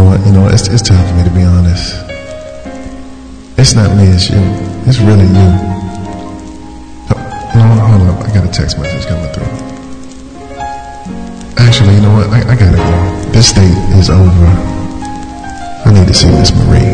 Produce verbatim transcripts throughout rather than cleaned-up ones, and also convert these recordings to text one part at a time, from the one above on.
what? You know, it's it's tough for me to be honest. It's not me, it's you. It's really you. You know what? Hold up. I got a text message coming through. Actually, you know what? I, I gotta go. This date is over. I need to see Miss Marie.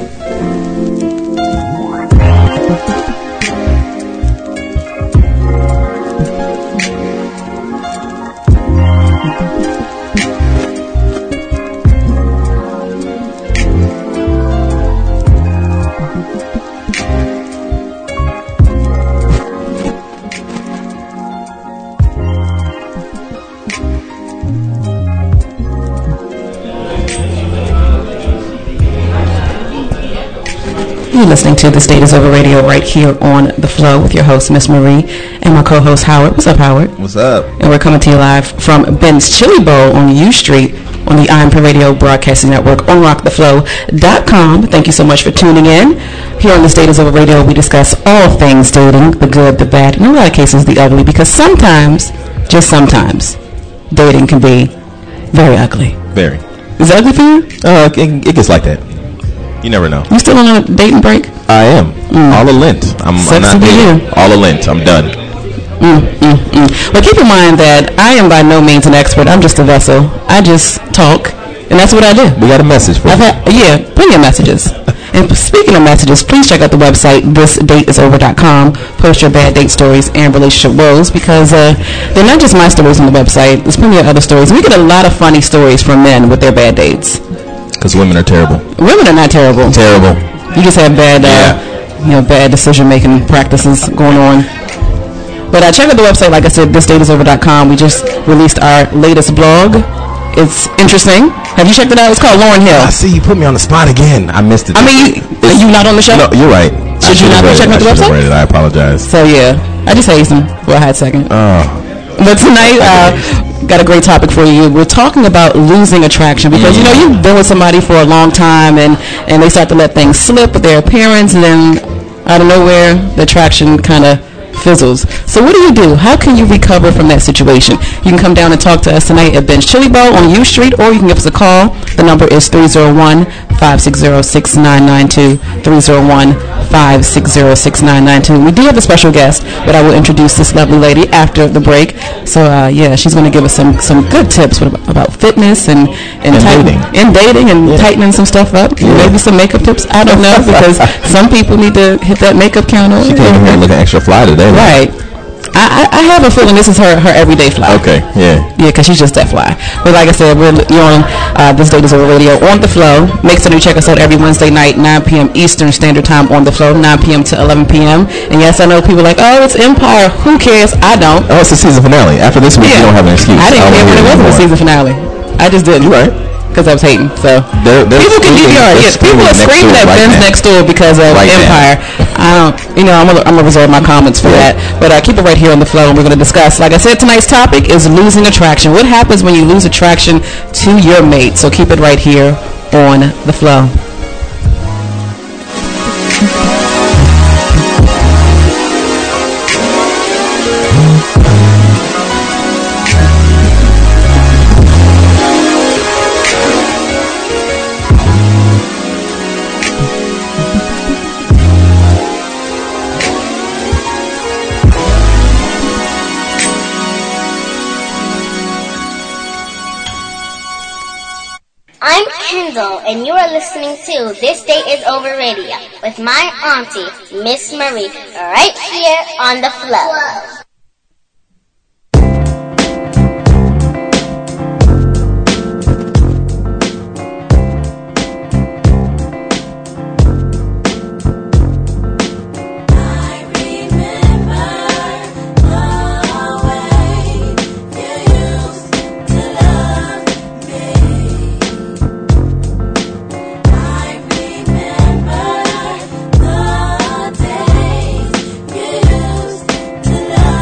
You're listening to This Date Is Over Radio right here on The Flow with your host, Miss Marie, and my co-host, Howard. What's up, Howard? What's up? And we're coming to you live from Ben's Chili Bowl on U Street on the I M P Radio Broadcasting Network on rock the flow dot com. Thank you so much for tuning in. Here on This Date Is Over Radio, we discuss all things dating, the good, the bad, and in a lot of cases, the ugly, because sometimes, just sometimes, dating can be very ugly. Very. Is it ugly for you? Uh, it, it gets like that. You never know. You still on a dating break? I am. Mm. All a lint. I'm, I'm not dating. All a lint. I'm done. Mm, mm, mm. Well, keep in mind that I am by no means an expert. I'm just a vessel. I just talk, and that's what I do. We got a message for I've you. Had, yeah, plenty of messages. And speaking of messages, please check out the website, this date is over dot com. Post your bad date stories and relationship woes, because uh, they're not just my stories on the website. There's plenty of other stories. We get a lot of funny stories from men with their bad dates. Because women are terrible. Women are not terrible. Terrible. You just have bad, uh, yeah. you know, bad decision-making practices going on. But uh, check out the website. Like I said, this date is over dot com. We just released our latest blog. It's interesting. Have you checked it out? It's called Lauryn Hill. I see you put me on the spot again. I missed it. I mean, you, are you not on the show? No, you're right. Should you not be checking out the website? Read it. I apologize. So yeah, I just hazed him for a hot second. Oh. But tonight, uh, got a great topic for you. We're talking about losing attraction, because mm. you know, you've been with somebody for a long time, and and they start to let things slip with their appearance, and then out of nowhere, the attraction kind of fizzles. So what do you do? How can you recover from that situation? You can come down and talk to us tonight at Ben's Chili Bowl on U Street, or you can give us a call. The number is three oh one, five six zero, six nine nine two, three oh one, five six zero, six nine nine two. We do have a special guest, but I will introduce this lovely lady after the break. So uh, yeah, she's going to give us some, some good tips about fitness and and, and tighten, dating, and dating, and yeah. tightening some stuff up. Yeah. Maybe some makeup tips. I don't know, because some people need to hit that makeup counter. She came here looking extra fly today. Right. I, I, I have a feeling this is her, her everyday fly. Okay, yeah. Yeah, because she's just that fly. But like I said, we're you're on uh, This Date Is Over Radio on The Flow. Make sure you check us out every Wednesday night, nine p.m. Eastern Standard Time on The Flow, nine p.m. to eleven p.m. And yes, I know people are like, oh, it's Empire. Who cares? I don't. Oh, it's the season finale. After this week, yeah. You don't have an excuse. I didn't care when it was the season finale. I just didn't. You're right. Because I was hating. So they're, they're people can D V R. Yeah, people are screaming at right Ben's next door because of right Empire. I don't. You know, I'm gonna, I'm gonna reserve my comments for yeah. that. But uh, keep it right here on The Flow, and we're gonna discuss. Like I said, tonight's topic is losing attraction. What happens when you lose attraction to your mate? So keep it right here on The Flow. I'm Kendall, and you are listening to This Date Is Over Radio with my auntie, Miss Marie, right here on The Flow. Love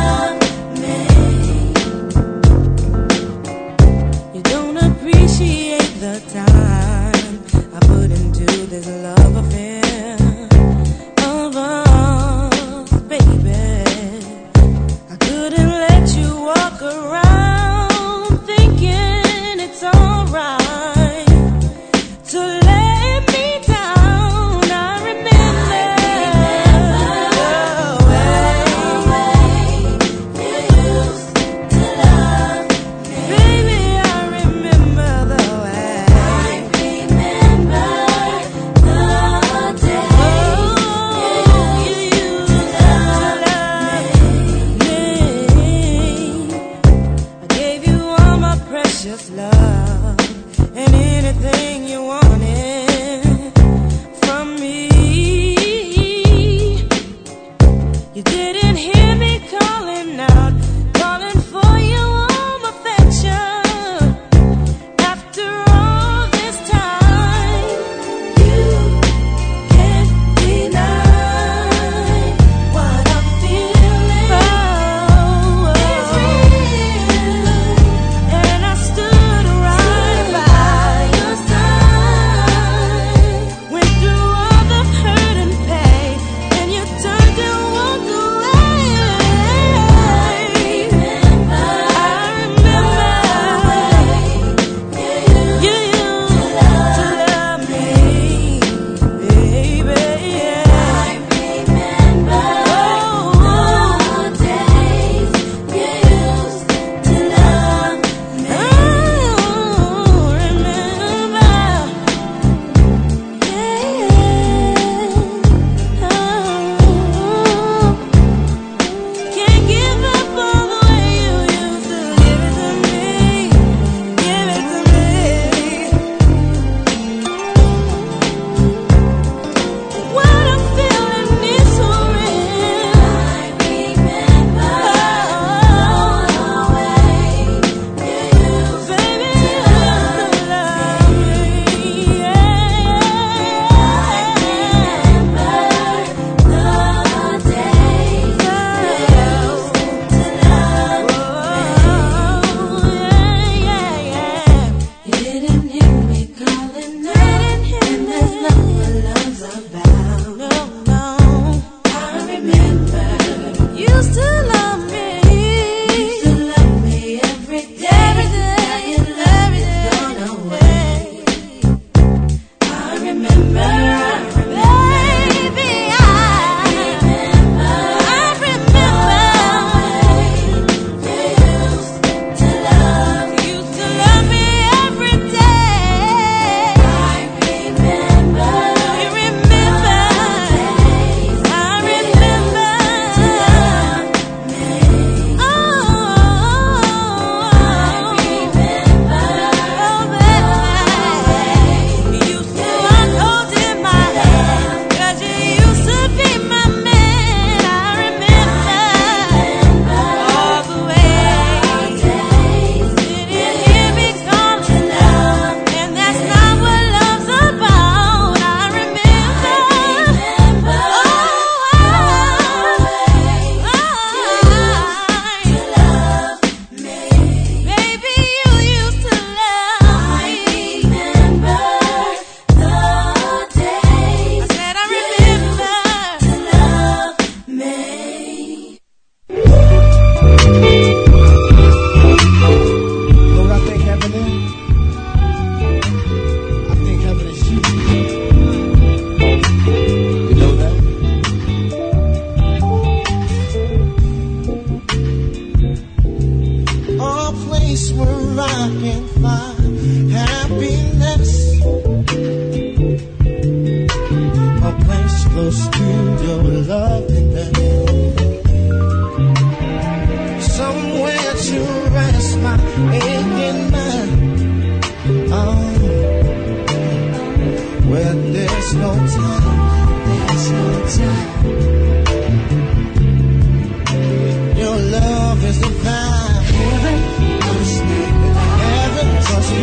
Your love is divine. Heaven touch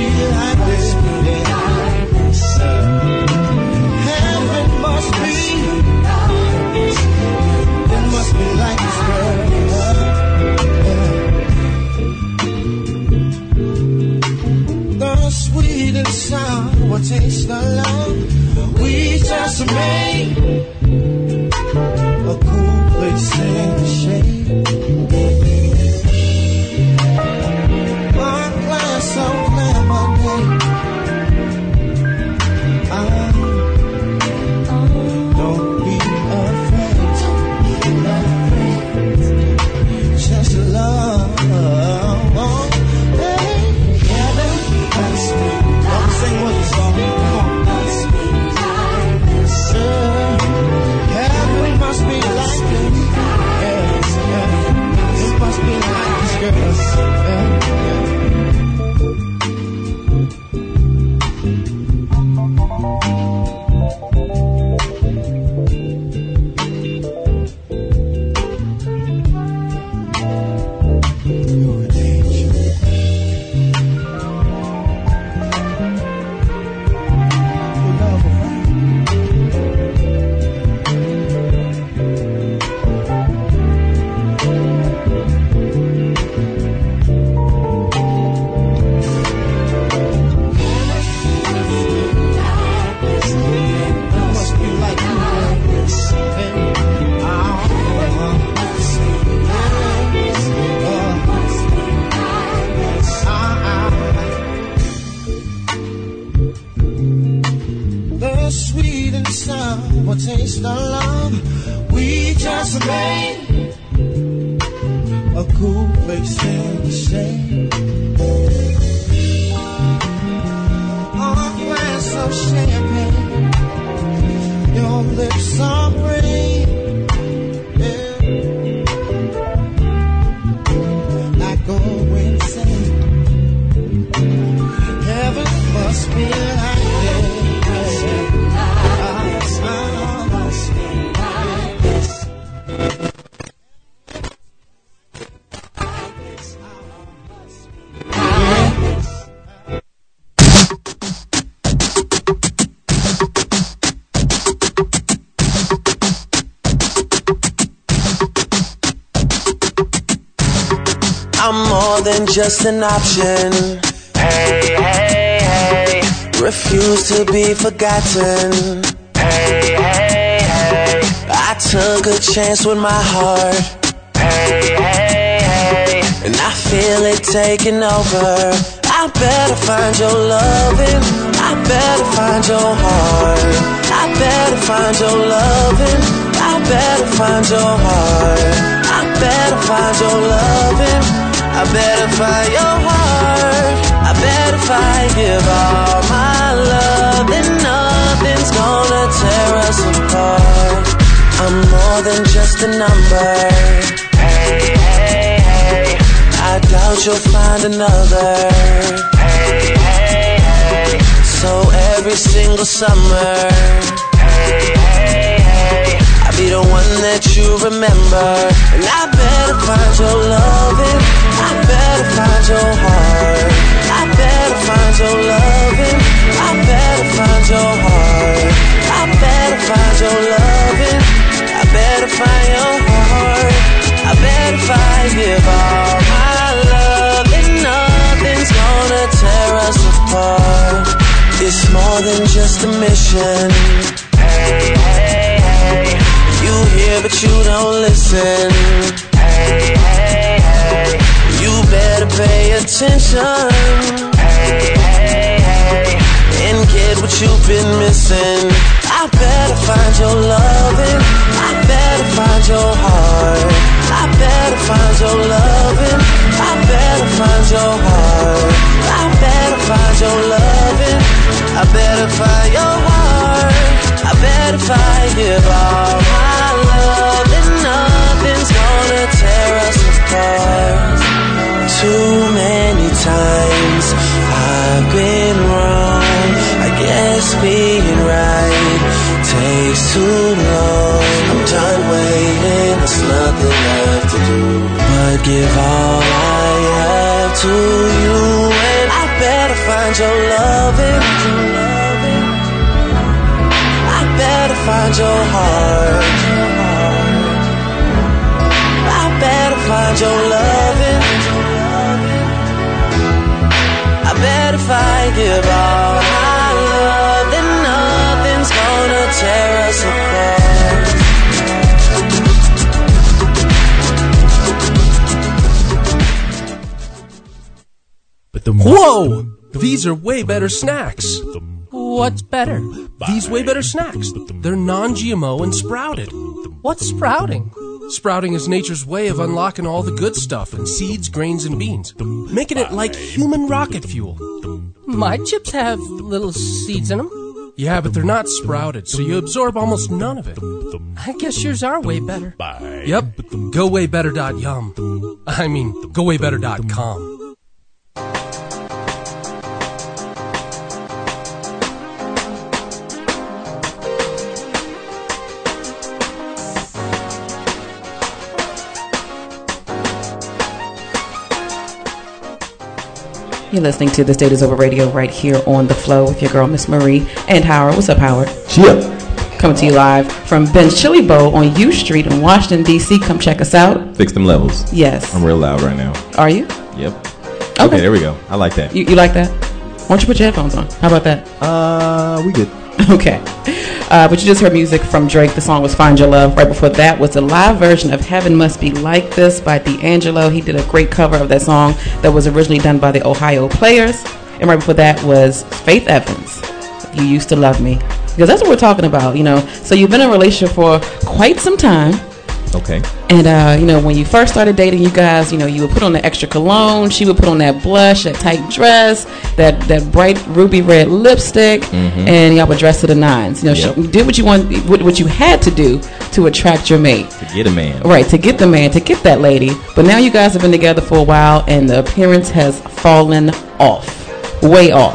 a cool place in the shade. On a glass of champagne, your lips are brave, yeah. I go insane. Heaven must be like this. I'm more than just an option. Hey, hey, hey. Refuse to be forgotten. Hey, hey, hey. I took a chance with my heart. Hey, hey, hey. And I feel it taking over. I better find your loving. I better find your heart. I better find your loving. I better find your heart. I better find your loving. I better find your heart. I better if I give all my love, then nothing's gonna tear us apart. I'm more than just a number. Hey, hey, hey. I doubt you'll find another. Hey, hey, hey. So every single summer, hey, hey, hey, I'll be the one that you remember. And I better find your loving. I better find your heart. I better find your loving. I better find your heart. I better find your loving. I better find your heart. I better if I give all my love, then nothing's gonna tear us apart. It's more than just a mission. Hey, hey, hey. You hear but you don't listen. Hey, hey, hey. You better pay attention. Hey, hey, hey. And get what you've been missing. I better find your loving. I better find your heart. I better find your loving. I better find your heart. I better find your loving. I better find your heart. I better if I give all my love, then nothing's gonna tear us apart. Too many times I've been wrong. I guess being right takes too long. I'm done waiting, there's nothing left to do but give all I have to you. And I better find your loving. I better find your heart. I better find your loving. I bet if I give all my love, then nothing's gonna tear us apart. But the Whoa! These are way better snacks. What's better? These way better snacks. They're non-G M O and sprouted. What's sprouting? Sprouting is nature's way of unlocking all the good stuff in seeds, grains, and beans, making it like human rocket fuel. My chips have little seeds in them. Yeah, but they're not sprouted, so you absorb almost none of it. I guess yours are way better. Yep, go way better dot yum. I mean, go way better dot com. You're listening to This Date Is Over Radio right here on The Flow with your girl, Miss Marie, and Howard. What's up, Howard? Yeah. Coming to you live from Ben's Chili Bowl on U Street in Washington, D C Come check us out. Fix them levels. Yes. I'm real loud right now. Are you? Yep. Okay, okay there we go. I like that. You, you like that? Why don't you put your headphones on? How about that? Uh, we good. Okay. Uh, but you just heard music from Drake. The song was Find Your Love. Right before that was the live version of Heaven Must Be Like This by D'Angelo. He did a great cover of that song that was originally done by the Ohio Players. And right before that was Faith Evans, You Used to Love Me. Because that's what we're talking about, you know. So you've been in a relationship for quite some time. Okay. And, uh, you know, when you first started dating, you guys, you know, you would put on the extra cologne. She would put on that blush, that tight dress, that, that bright ruby red lipstick, mm-hmm. and y'all would dress to the nines. You know, yep. she did what you want, what you had to do to attract your mate. To get a man. Right, to get the man, to get that lady. But now you guys have been together for a while, and the appearance has fallen off, way off.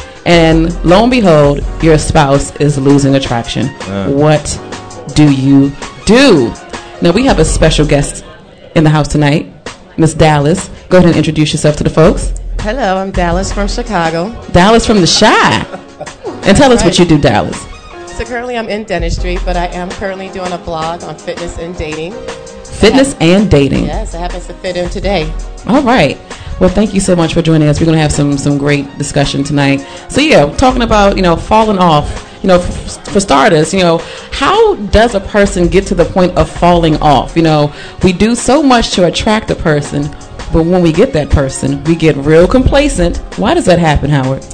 And lo and behold, your spouse is losing attraction. Uh. What do you do? Now, we have a special guest in the house tonight, Miss Dallas. Go ahead and introduce yourself to the folks. Hello, I'm Dallas from Chicago. Dallas from the Chi. And tell us right. what you do, Dallas. So currently I'm in dentistry, but I am currently doing a blog on fitness and dating. Fitness have, and dating. Yes, it happens to fit in today. All right. Well, thank you so much for joining us. We're going to have some some great discussion tonight. So, yeah, talking about, you know, falling off. You know, f- for starters, you know, how does a person get to the point of falling off? You know, we do so much to attract a person, but when we get that person, we get real complacent. Why does that happen, Howard?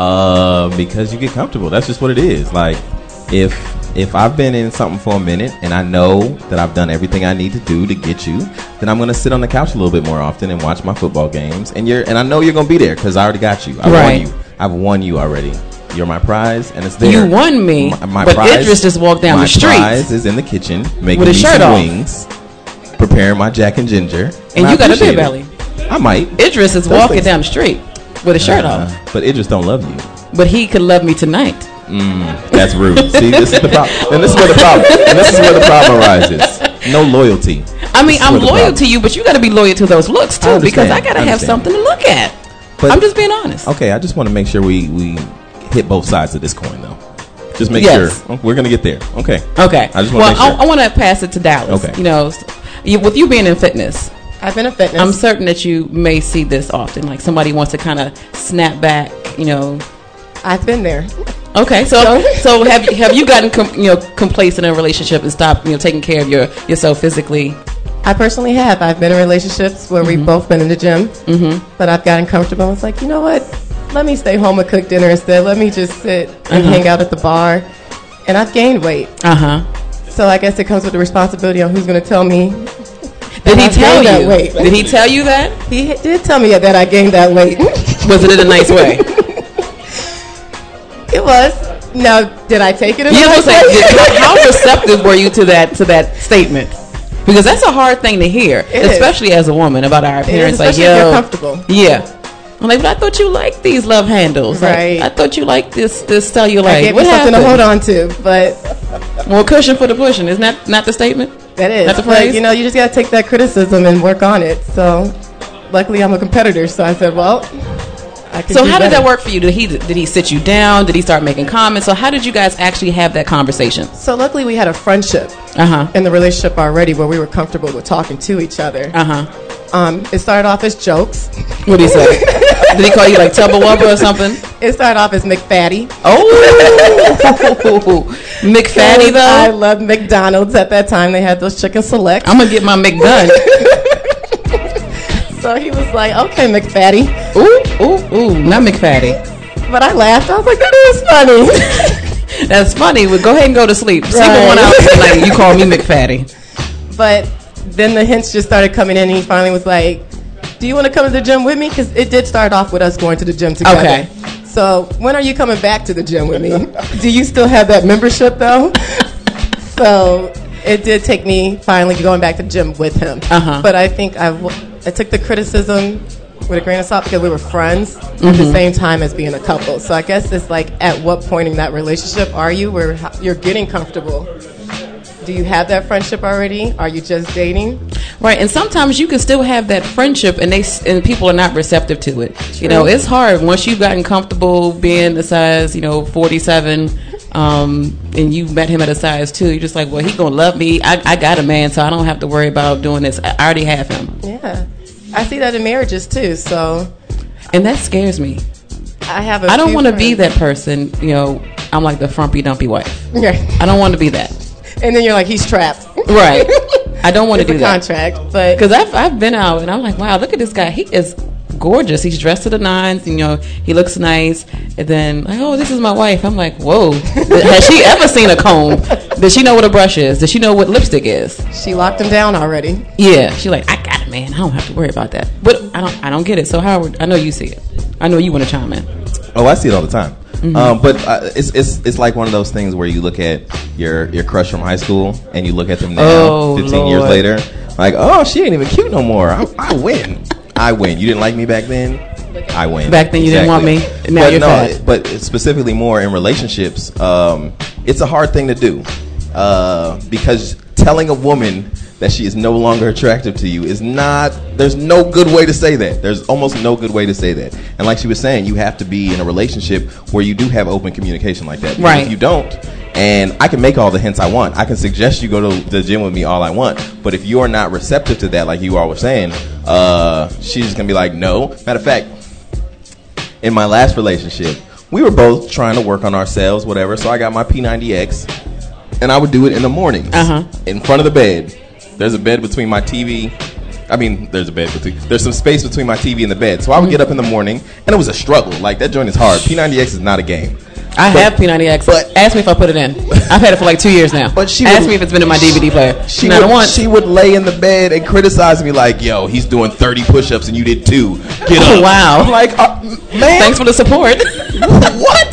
Uh, because you get comfortable. That's just what it is. Like, if if I've been in something for a minute and I know that I've done everything I need to do to get you, then I'm going to sit on the couch a little bit more often and watch my football games. And you're and I know you're going to be there because I already got you. I right. won you. I've won you already. You're my prize, and it's there. You won me, my, my but prize, Idris just walked down the street. My prize is in the kitchen, making with me his shirt some off. wings, preparing my Jack and Ginger. And, and you got a beer belly. I might. Idris is Those walking things. down the street with his shirt uh, off. But Idris don't love you. But he could love me tonight. Mm, that's rude. See, this is the problem. And this is where the problem. And this is where the problem arises. No loyalty. I mean, I'm loyal to you, but you got to be loyal to those looks too, I because I got to have something to look at. But, I'm just being honest. Okay, I just want to make sure we we. hit both sides of this coin, though. Just make yes. sure. We're going to get there. Okay. Okay. I just want well, to make sure. I, I want to pass it to Dallas. Okay. You know, you, with you being in fitness. I've been in fitness. I'm certain that you may see this often. Like somebody wants to kind of snap back, you know. I've been there. Okay. So so have you have you gotten com- you know complacent in a relationship and stopped, you know, taking care of your yourself physically? I personally have. I've been in relationships where mm-hmm. we've both been in the gym, mm-hmm. but I've gotten comfortable. It's like, you know what? Let me stay home and cook dinner instead. Let me just sit and uh-huh. hang out at the bar. And I've gained weight. Uh-huh. So I guess it comes with the responsibility on who's going to tell me. Did he tell you? That weight. Did he tell you that? He did tell me that I gained that weight. Was it in a nice way? It was. Now, did I take it in a you nice say, way? did, how receptive were you to that to that statement? Because that's a hard thing to hear, it especially is. as a woman about our appearance. It is, like, yo, if you're comfortable. Yeah. I'm like, but I thought you liked these love handles. Right. Like, I thought you liked this this cellulite. I gave what me something happened? to hold on to, but more cushion for the pushing. Isn't that not the statement? That is. Not the phrase? But, you know, you just got to take that criticism and work on it. So, luckily, I'm a competitor, so I said, well, I can So do how better. did that work for you? Did he did he sit you down? Did he start making comments? So how did you guys actually have that conversation? So luckily, we had a friendship uh-huh. in the relationship already where we were comfortable with talking to each other. Uh-huh. Um, it started off as jokes. What did he say? Did he call you like Tubba Wubba or something? It started off as McFatty. Oh, McFatty though. I loved McDonald's at that time. They had those chicken selects. I'm gonna get my McDone. So he was like, "Okay, McFatty." Ooh, ooh, ooh, not McFatty. But I laughed. I was like, "That is funny." That's funny. Well, go ahead and go to sleep. Right. Sleep with one hour tonight. You call me McFatty. But then the hints just started coming in, and he finally was like, "Do you want to come to the gym with me?" Because it did start off with us going to the gym together. Okay. So when are you coming back to the gym with me? Do you still have that membership though? So it did take me finally going back to the gym with him. Uh-huh. But I think I, w- I took the criticism with a grain of salt because we were friends mm-hmm. at the same time as being a couple. So I guess it's like, at what point in that relationship are you where you're getting comfortable? Do you have that friendship already? Are you just dating? Right, and sometimes you can still have that friendship, and they and people are not receptive to it. True. You know, it's hard once you've gotten comfortable being the size, you know, forty-seven, um, and you met him at a size two. You're just like, well, he gonna love me. I, I got a man, so I don't have to worry about doing this. I already have him. Yeah, I see that in marriages too. So, and that scares me. I have. A I don't want to friends. be that person. You know, I'm like the frumpy dumpy wife. Right. I don't want to be that. And then you're like, he's trapped. Right. I don't want to do a that. Contract, but because I've I've been out and I'm like, wow, look at this guy. He is gorgeous. He's dressed to the nines. You know, he looks nice. And then, like, oh, this is my wife. I'm like, whoa. Has she ever seen a comb? Does she know what a brush is? Does she know what lipstick is? She locked him down already. Yeah. She like, I got it, man. I don't have to worry about that. But I don't. I don't get it. So Howard, I know you see it. I know you want to chime in. Oh, I see it all the time. Mm-hmm. Um, but uh, it's it's it's like one of those things where you look at your your crush from high school and you look at them now, oh, fifteen Lord. years later, like, oh, she ain't even cute no more. I, I win. I win. You didn't like me back then. I win. Back then you exactly. didn't want me. Now but you're no, fat. But specifically more in relationships, um, it's a hard thing to do uh, because telling a woman that she is no longer attractive to you is not, there's no good way to say that. There's almost no good way to say that. And like she was saying, you have to be in a relationship where you do have open communication like that. Because right. if you don't, and I can make all the hints I want, I can suggest you go to the gym with me all I want, but if you're not receptive to that, like you all were saying, uh, she's just going to be like, no. Matter of fact, in my last relationship, we were both trying to work on ourselves, whatever, so I got my P ninety X, and I would do it in the mornings, uh-huh. in front of the bed. There's a bed between my T V. I mean, there's a bed between. There's some space between my T V and the bed. So I would mm-hmm. get up in the morning, and it was a struggle. Like, that joint is hard. P ninety X is not a game. I but, have P ninety X. But ask me if I put it in. I've had it for like two years now. But she ask would, me if it's been in my D V D player. She Not would, once. She would lay in the bed and criticize me like, "Yo, he's doing thirty push-ups and you did two. Get up." Oh, wow. I'm like, uh, man, thanks for the support. What?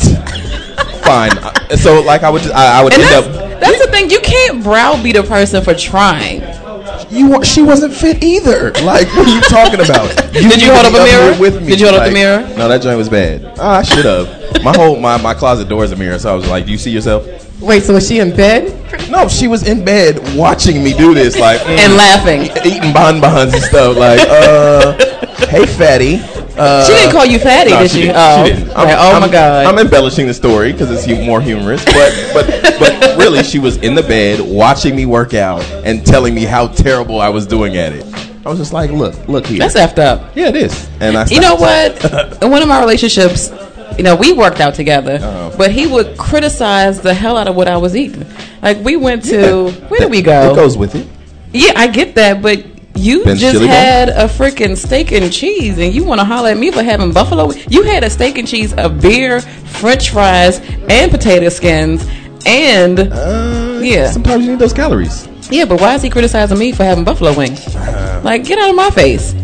Fine. So like, I would just, I, I would and end that's, up. That's the thing. You can't browbeat a person for trying. You, she wasn't fit either. Like, what are you talking about? You Did you hold up a mirror? With me. Did you hold like, up the mirror? No, that joint was bad. Oh, I should have. My whole my, my closet door is a mirror, so I was like, "Do you see yourself?" Wait, so was she in bed? No, she was in bed watching me do this, like mm, and laughing, eating bonbons and stuff. Like, uh, hey, fatty. Uh, she didn't call you fatty, no, did she? she? Didn't. Oh, she didn't. I'm, like, oh I'm, my God! I'm embellishing the story because it's hu- more humorous, but but but really, she was in the bed watching me work out and telling me how terrible I was doing at it. I was just like, look, look here. That's effed up. Yeah, it is. And I you know what? In one of my relationships, you know, we worked out together, uh-huh. but he would criticize the hell out of what I was eating. Like, we went to, yeah, where did we go? It goes with it. Yeah, I get that, but you Ben's just chili had bone? a freaking steak and cheese, and you want to holler at me for having buffalo? You had a steak and cheese, a beer, French fries, and potato skins, and uh, yeah. Sometimes you need those calories. Yeah, but why is he criticizing me for having buffalo wings? Uh, like, get out of my face.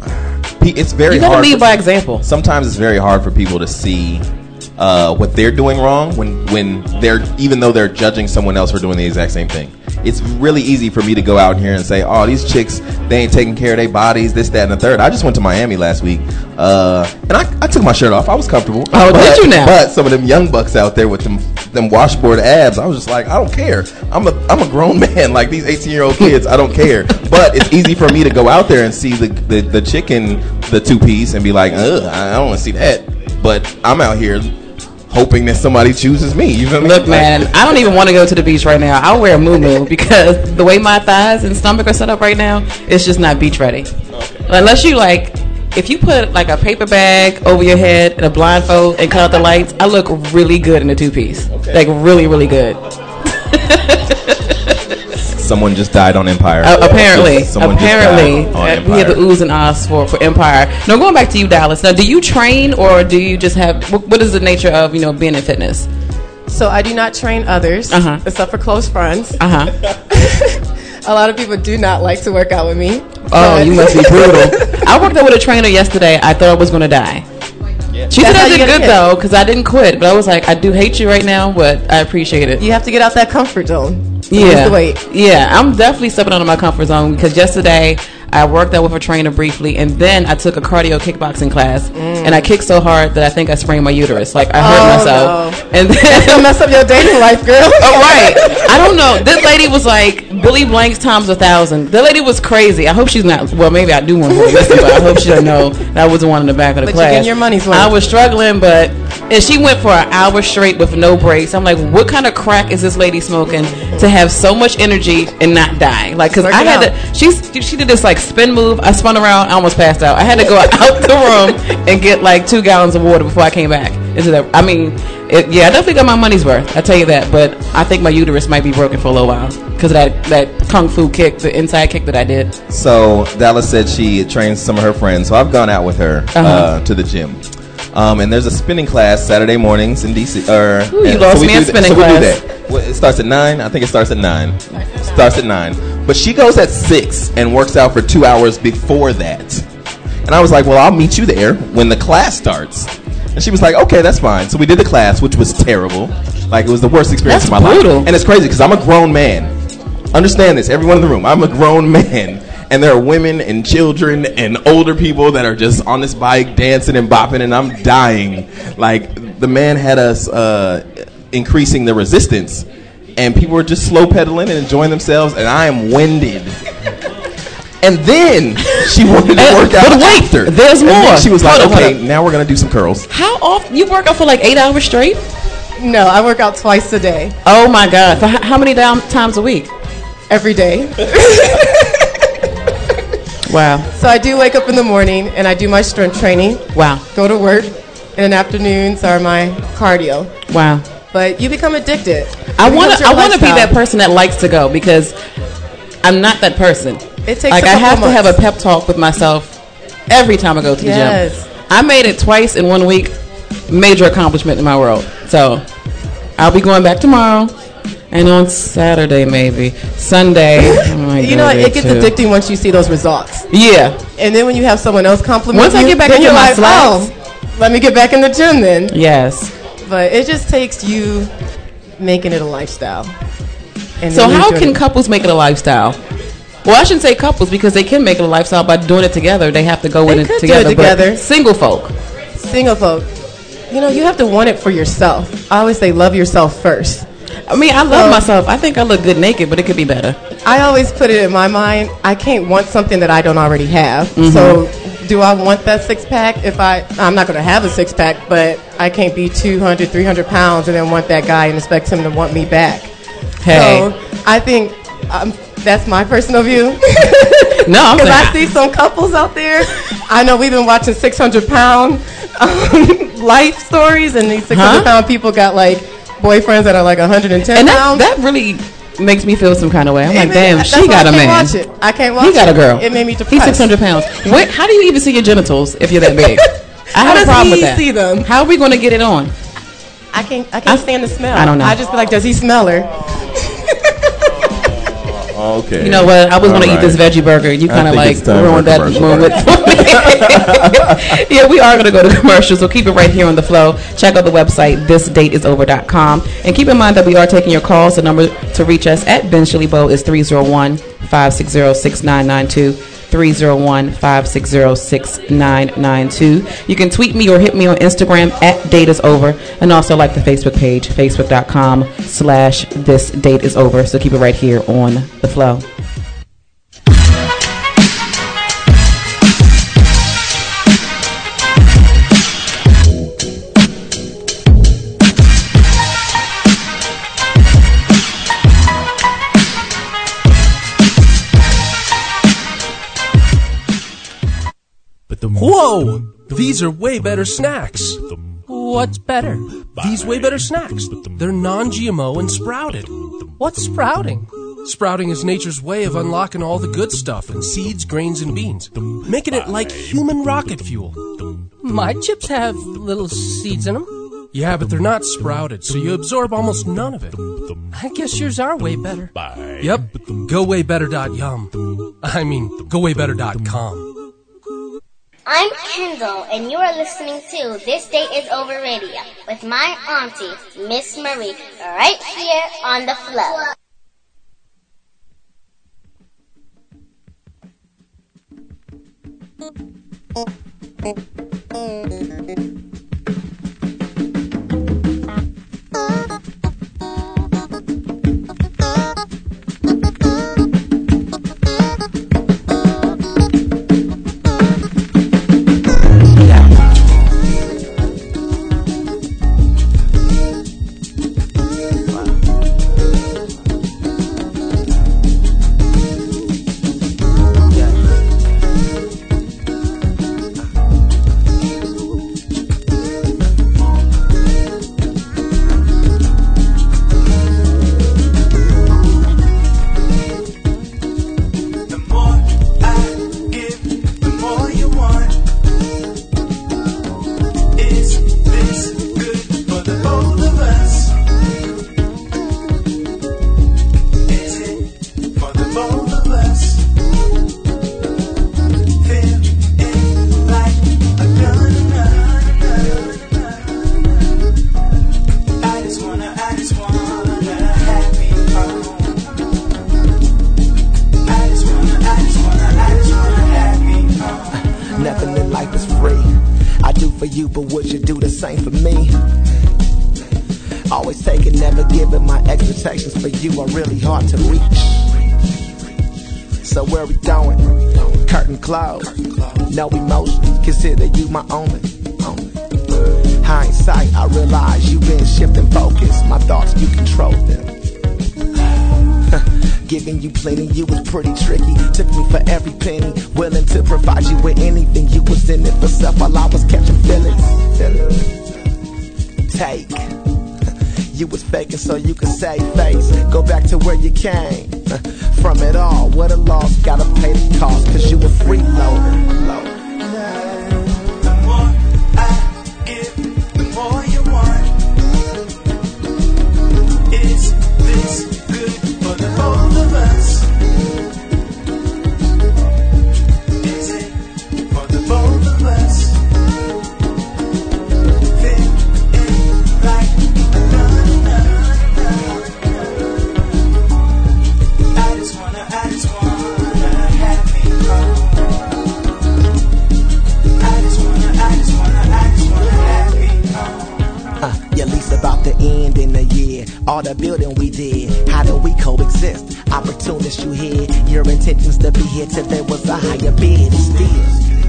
It's very you gotta hard. lead for, by example. Sometimes it's very hard for people to see uh, what they're doing wrong when, when they're, even though they're judging someone else for doing the exact same thing. It's really easy for me to go out here and say, oh, these chicks, they ain't taking care of their bodies, this, that, and the third. I just went to Miami last week, uh, and I, I took my shirt off. I was comfortable. Oh, but, did you now? But some of them young bucks out there with them them washboard abs, I was just like, I don't care. I'm a I'm a grown man. Like, these eighteen-year-old kids, I don't care. But it's easy for me to go out there and see the, the, the chick in the two-piece and be like, ugh, I don't want to see that. But I'm out here hoping that somebody chooses me. You feel me? Look, man, I don't even want to go to the beach right now. I'll wear a muumuu because the way my thighs and stomach are set up right now, it's just not beach ready. Okay. Unless you, like, if you put like a paper bag over your head and a blindfold and cut out the lights, I look really good in a two-piece. Okay. Like, really, really good. Someone just died on Empire. Uh, apparently, Someone apparently, just died on uh, Empire. we had the oohs and ahs for, for Empire. Now, going back to you, Dallas. Now, do you train or do you just have? What, what is the nature of you know being in fitness? So I do not train others, uh-huh. except for close friends. Uh huh. A lot of people do not like to work out with me. Oh, you must be brutal. I worked out with a trainer yesterday. I thought I was going to die. Yeah. She That's said I did good, hit. though, because I didn't quit. But I was like, I do hate you right now, but I appreciate it. You have to get out that comfort zone. Yeah. Wait. Yeah, I'm definitely stepping out of my comfort zone because yesterday I worked out with a trainer briefly, and then I took a cardio kickboxing class, mm. and I kicked so hard that I think I sprained my uterus. Like, I hurt oh, myself. No. And then that's gonna mess up your dating life, girl. Oh, right. I don't know. This lady was like Billy Blanks times a thousand. The lady was crazy. I hope she's not. Well, maybe I do want her to listen, but I hope she doesn't know that I was the one in the back of the but class. You're getting your money's worth. I was struggling, but and she went for an hour straight with no breaks. I'm like, what kind of crack is this lady smoking to have so much energy and not die? Like, because I had out. to. She she did this like spin move. I spun around. I almost passed out. I had to go out the room and get like two gallons of water before I came back. Is it? A, I mean, it, yeah, I definitely got my money's worth. I tell you that. But I think my uterus might be broken for a little while because of that that kung fu kick, the inside kick that I did. So Dallas said she trains some of her friends. So I've gone out with her uh-huh. uh, to the gym. Um, and there's a spinning class Saturday mornings in D C. Or, Ooh, you lost so me at spinning so class. We do that. Well, it starts at nine. I think it starts at nine. Starts at nine. But she goes at six and works out for two hours before that. And I was like, well, I'll meet you there when the class starts. And she was like, okay, that's fine. So we did the class, which was terrible. Like, it was the worst experience that's of my brutal. life. And it's crazy because I'm a grown man. Understand this, everyone in the room. I'm a grown man. And there are women and children and older people that are just on this bike dancing and bopping, and I'm dying. Like, the man had us uh, increasing the resistance, and people were just slow pedaling and enjoying themselves, and I am winded. And then she wanted to work out but wait, after. There's and more. Then she was like, hold okay, on, now we're going to do some curls. How often? You work out for like eight hours straight? No, I work out twice a day. Oh, my God. So h- how many down- times a week? Every day. Wow. So I do wake up in the morning and I do my strength training. Wow. Go to work. And then afternoons are my cardio. Wow. But you become addicted. I want to I want to be that person that likes to go because I'm not that person. It takes like a I have months. to have a pep talk with myself every time I go to the yes. gym. I made it twice in one week. Major accomplishment in my world. So I'll be going back tomorrow. And on Saturday, maybe. Sunday. You know, it gets too. addicting once you see those results. Yeah. And then when you have someone else compliment once you, I get back then into you're my like, slacks, oh, let me get back in the gym then. Yes. But it just takes you making it a lifestyle. And so how can it. couples make it a lifestyle? Well, I shouldn't say couples because they can make it a lifestyle by doing it together. They have to go they in could it together. Do it together. Single folk. Single folk. You know, you have to want it for yourself. I always say love yourself first. I mean, I love so, myself. I think I look good naked, but it could be better. I always put it in my mind, I can't want something that I don't already have. Mm-hmm. So do I want that six-pack? If I, I'm not going to have a six-pack, but I can't be two hundred, three hundred pounds and then want that guy and expect him to want me back. Hey. So I think um, that's my personal view. No, because I see some couples out there. I know we've been watching six hundred pound um, life stories, and these six hundred pound huh? people got like boyfriends that are like one hundred ten and that, pounds. That really makes me feel some kind of way. I'm it like, damn, she got a man. I can't watch it. I can't watch he got it. a girl. It made me depressed. He's six hundred pounds. Wait, how do you even see your genitals if you're that big? I have a problem with that. See them? How are we going to get it on? I can't. I can't I, stand the smell. I don't know. I just be like, does he smell her? Okay. You know what? I was going right. to eat this veggie burger. You kind of like ruined that moment for me. Yeah, we are going to go to commercials, so keep it right here on The Flow. Check out the website, this date is over dot com. And keep in mind that we are taking your calls. The number to reach us at Ben Shirley Bow is three oh one, five six oh, six nine nine two. three oh one, five six oh, six nine nine two. You can tweet me or hit me on Instagram at Date Is Over, and also like the Facebook page, facebook.com slash This Date Is Over. So keep it right here on The Flow. Whoa! These are way better snacks. What's better? These way better snacks. They're non-G M O and sprouted. What's sprouting? Sprouting is nature's way of unlocking all the good stuff in seeds, grains, and beans, making it like human rocket fuel. My chips have little seeds in them. Yeah, but they're not sprouted, so you absorb almost none of it. I guess yours are way better. Yep, go way better dot yum. I mean, go way better dot com. I'm Kendall, and you are listening to This Date Is Over Radio with my auntie, Miss Marie, right here on The Flow. you, but would you do the same for me? Always taking, never giving. My expectations for you are really hard to reach. So where we going? Curtain closed, no emotion. Consider you my only. Hindsight, I realize you've been shifting focus. My thoughts, you control them. Giving you plenty, you was pretty tricky. Took me for every penny, willing to provide you with anything. You was in it for self while I was catching feelings. Take. You was faking so you could save face. Go back to where you came from it all. What a loss, gotta pay the cost, cause you a freeloader. The more I give, the more you want. Is this good for the both of us? Is it for the both of us? Fit in like another. I just wanna, I just wanna have me home. I just wanna, I just wanna, I just wanna have me home. Uh, yeah, at least about the end in the year. All the building we did, how did we coexist? Opportunists you hear, your intentions to be here till there was a higher bid. Still,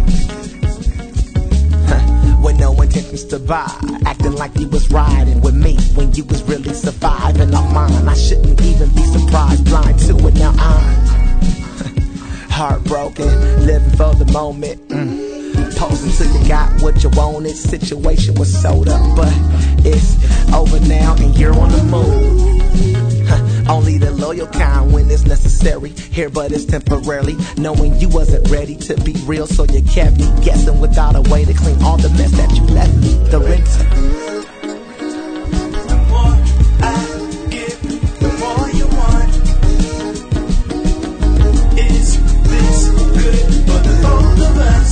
huh, with no intentions to buy, acting like you was riding with me when you was really surviving on mine. I shouldn't even be surprised, blind to it. Now I'm heartbroken, living for the moment. Mm. Posing till you got what you wanted. Situation was sold up, but it's over now and you're on the move. Huh, only the loyal kind when it's necessary. Here, but it's temporarily. Knowing you wasn't ready to be real, so you kept me guessing without a way to clean all the mess that you left me. The renter. The more I give, the more you want. Is this good for the both of us?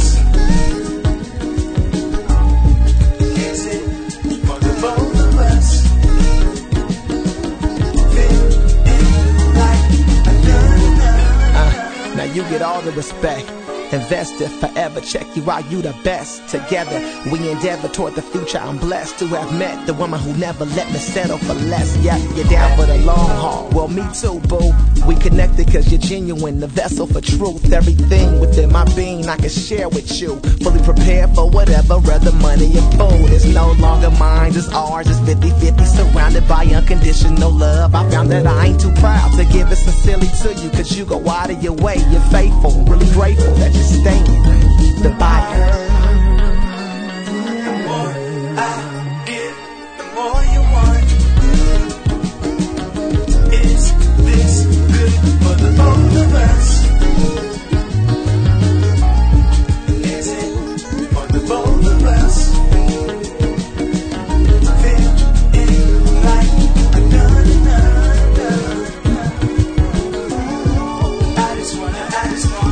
You get all the respect, invested forever, check you out, you the best. Together we endeavor toward the future. I'm blessed to have met the woman who never let me settle for less. Yeah, you're down for the long haul. Well, me too, boo. We connected cause you're genuine, the vessel for truth. Everything within my being I can share with you. Fully prepared for whatever, whether money or food. It's no longer mine, it's ours. It's fifty fifty, surrounded by unconditional love. I found that I ain't too proud to give it sincerely to you, cause you go out of your way, you're faithful. Really grateful that you're staying. The buyer. The more I give, the more you want. Is this good for the both of us? Is it for the both of us? Feel it like another. I just wanna, I just wanna.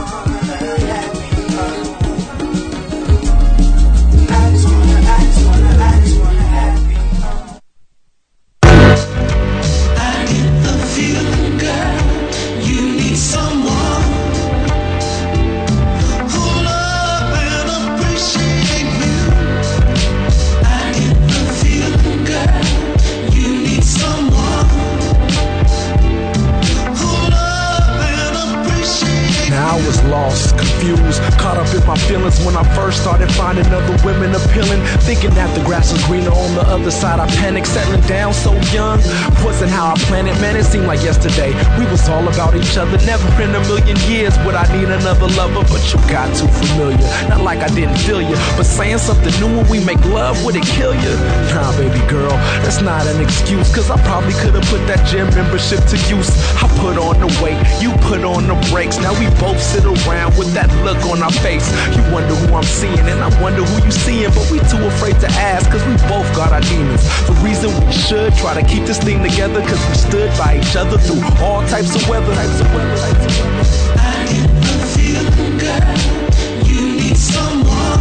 Caught up in my feelings when I first started finding other women appealing. Thinking that the grass was greener on the other side. I panicked, settling down so young. Wasn't how I planned it, man, it seemed like yesterday. We was all about each other. Never in a million years would I need another lover. But you got too familiar. Not like I didn't feel you, but saying something new when we make love, would it kill you? Nah, baby girl, that's not an excuse, cause I probably could've put that gym membership to use. I put on the weight, you put on the brakes. Now we both sit around with that look on our face. You wonder who I'm seeing, and I wonder who you seeing, but we too afraid to ask, cause we both got our demons. The reason we should try to keep this thing together, cause we stood by each other through all types of weather. Types of weather, types of weather. I get the feeling, girl, you need someone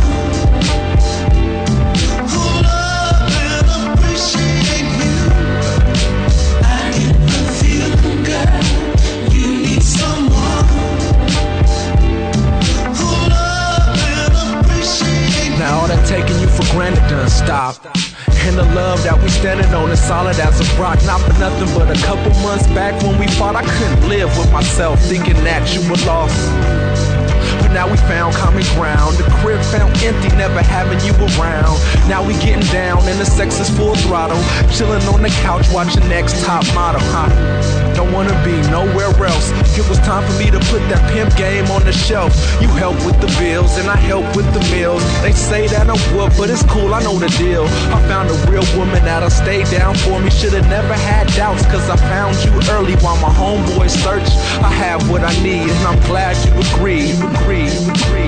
who love and appreciate you. I get the feeling, girl, you need someone who love and appreciate you. Now all that taking you for granted stop. And the love that we standing on is solid as a rock. Not for nothing, but a couple months back when we fought, I couldn't live with myself thinking that you were lost. But now we found common ground. The crib found empty, never having you around. Now we getting down and the sex is full throttle. Chilling on the couch watching Next Top Model, huh? Don't wanna be nowhere else. It was time for me to put that pimp game on the shelf. You help with the bills and I help with the meals. They say that I'm whoop, but it's cool, I know the deal. I found a real woman that'll stay down for me. Should've never had doubts, cause I found you early while my homeboys search. I have what I need and I'm glad you agree. You agree, you agree.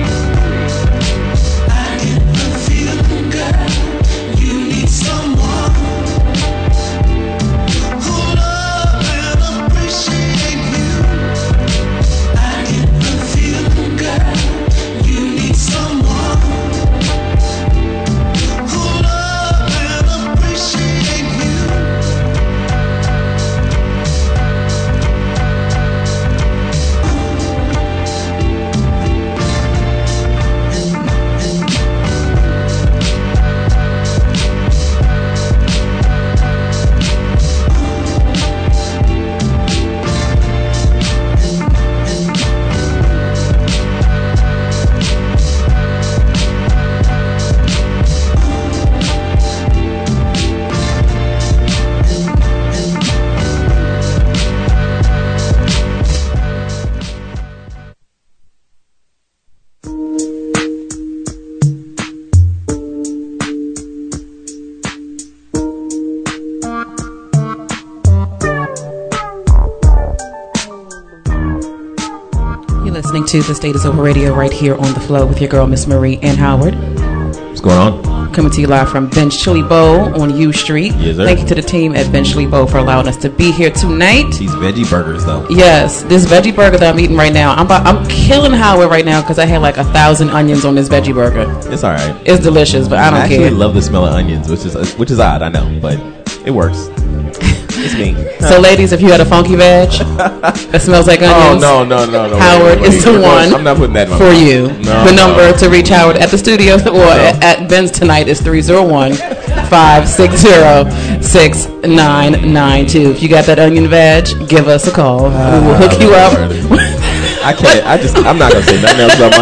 I get the feeling, girl, you need someone who love and appreciate you. I get the feeling, girl, you need someone who love and appreciate you. To The State is Over Radio right here on The Flow with your girl, Miss Marie Ann Howard. What's going on? Coming to you live from Ben's Chili Bowl on U Street. Yes, sir. Thank you to the team at Ben's Chili Bowl for allowing us to be here tonight. These veggie burgers, though. Yes, this veggie burger that I'm eating right now, I'm about, I'm killing Howard right now because I had like a thousand onions on this veggie burger. It's all right. It's delicious, but I don't I actually care. love the smell of onions, which is which is odd, I know, but it works. It's me. So, ladies, if you had a funky veg that smells like onions, oh, no, no, no, no, Howard wait, wait, is the wait. one I'm not putting that in my for mouth. you. No, the number no. to reach Howard at the studio or no. at, at Ben's tonight is three oh one, five six zero, six nine nine two. If you got that onion veg, give us a call. Uh, we will hook you up. I can't. I just. I'm not gonna say nothing else about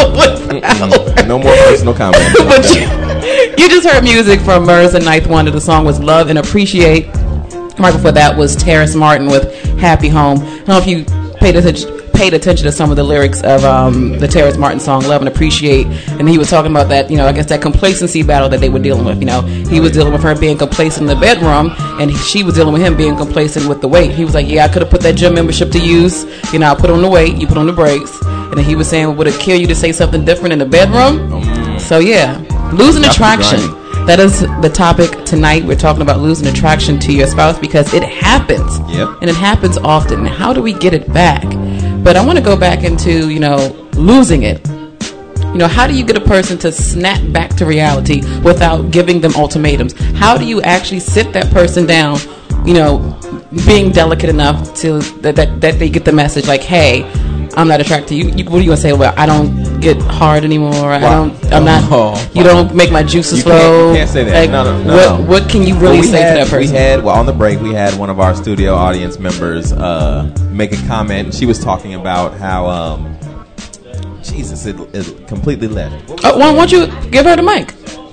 myself. No more personal comments. But you, you just heard music from Murs and Ninth Wonder. The song was "Love and Appreciate." Right before that was Terrace Martin with "Happy Home." I don't know if you paid attention, paid attention to some of the lyrics of um, the Terrace Martin song "Love and Appreciate," and he was talking about that. You know, I guess that complacency battle that they were dealing with. You know, he was dealing with her being complacent in the bedroom, and he, she was dealing with him being complacent with the weight. He was like, "Yeah, I could have put that gym membership to use. You know, I put on the weight, you put on the brakes." And then he was saying, "Would it kill you to say something different in the bedroom?" Mm. So yeah, losing attraction. That is the topic tonight. We're talking about losing attraction to your spouse because it happens. Yep. And it happens often. How do we get it back? But I want to go back into, you know, losing it. You know, how do you get a person to snap back to reality without giving them ultimatums? How do you actually sit that person down, you know, being delicate enough to that that, that they get the message like, hey, I'm not attracted to you. you. What are you gonna say? Well, I don't get hard anymore. Wow. I don't. I'm not. Oh, you don't make my juices you flow. Can't, you can't say that. Like, no, no, no. What no. What can you really well, say had, to that person? We had well on the break. We had one of our studio audience members uh, make a comment. She was talking about how um, Jesus, it, it completely left. Oh, why don't you give her the mic?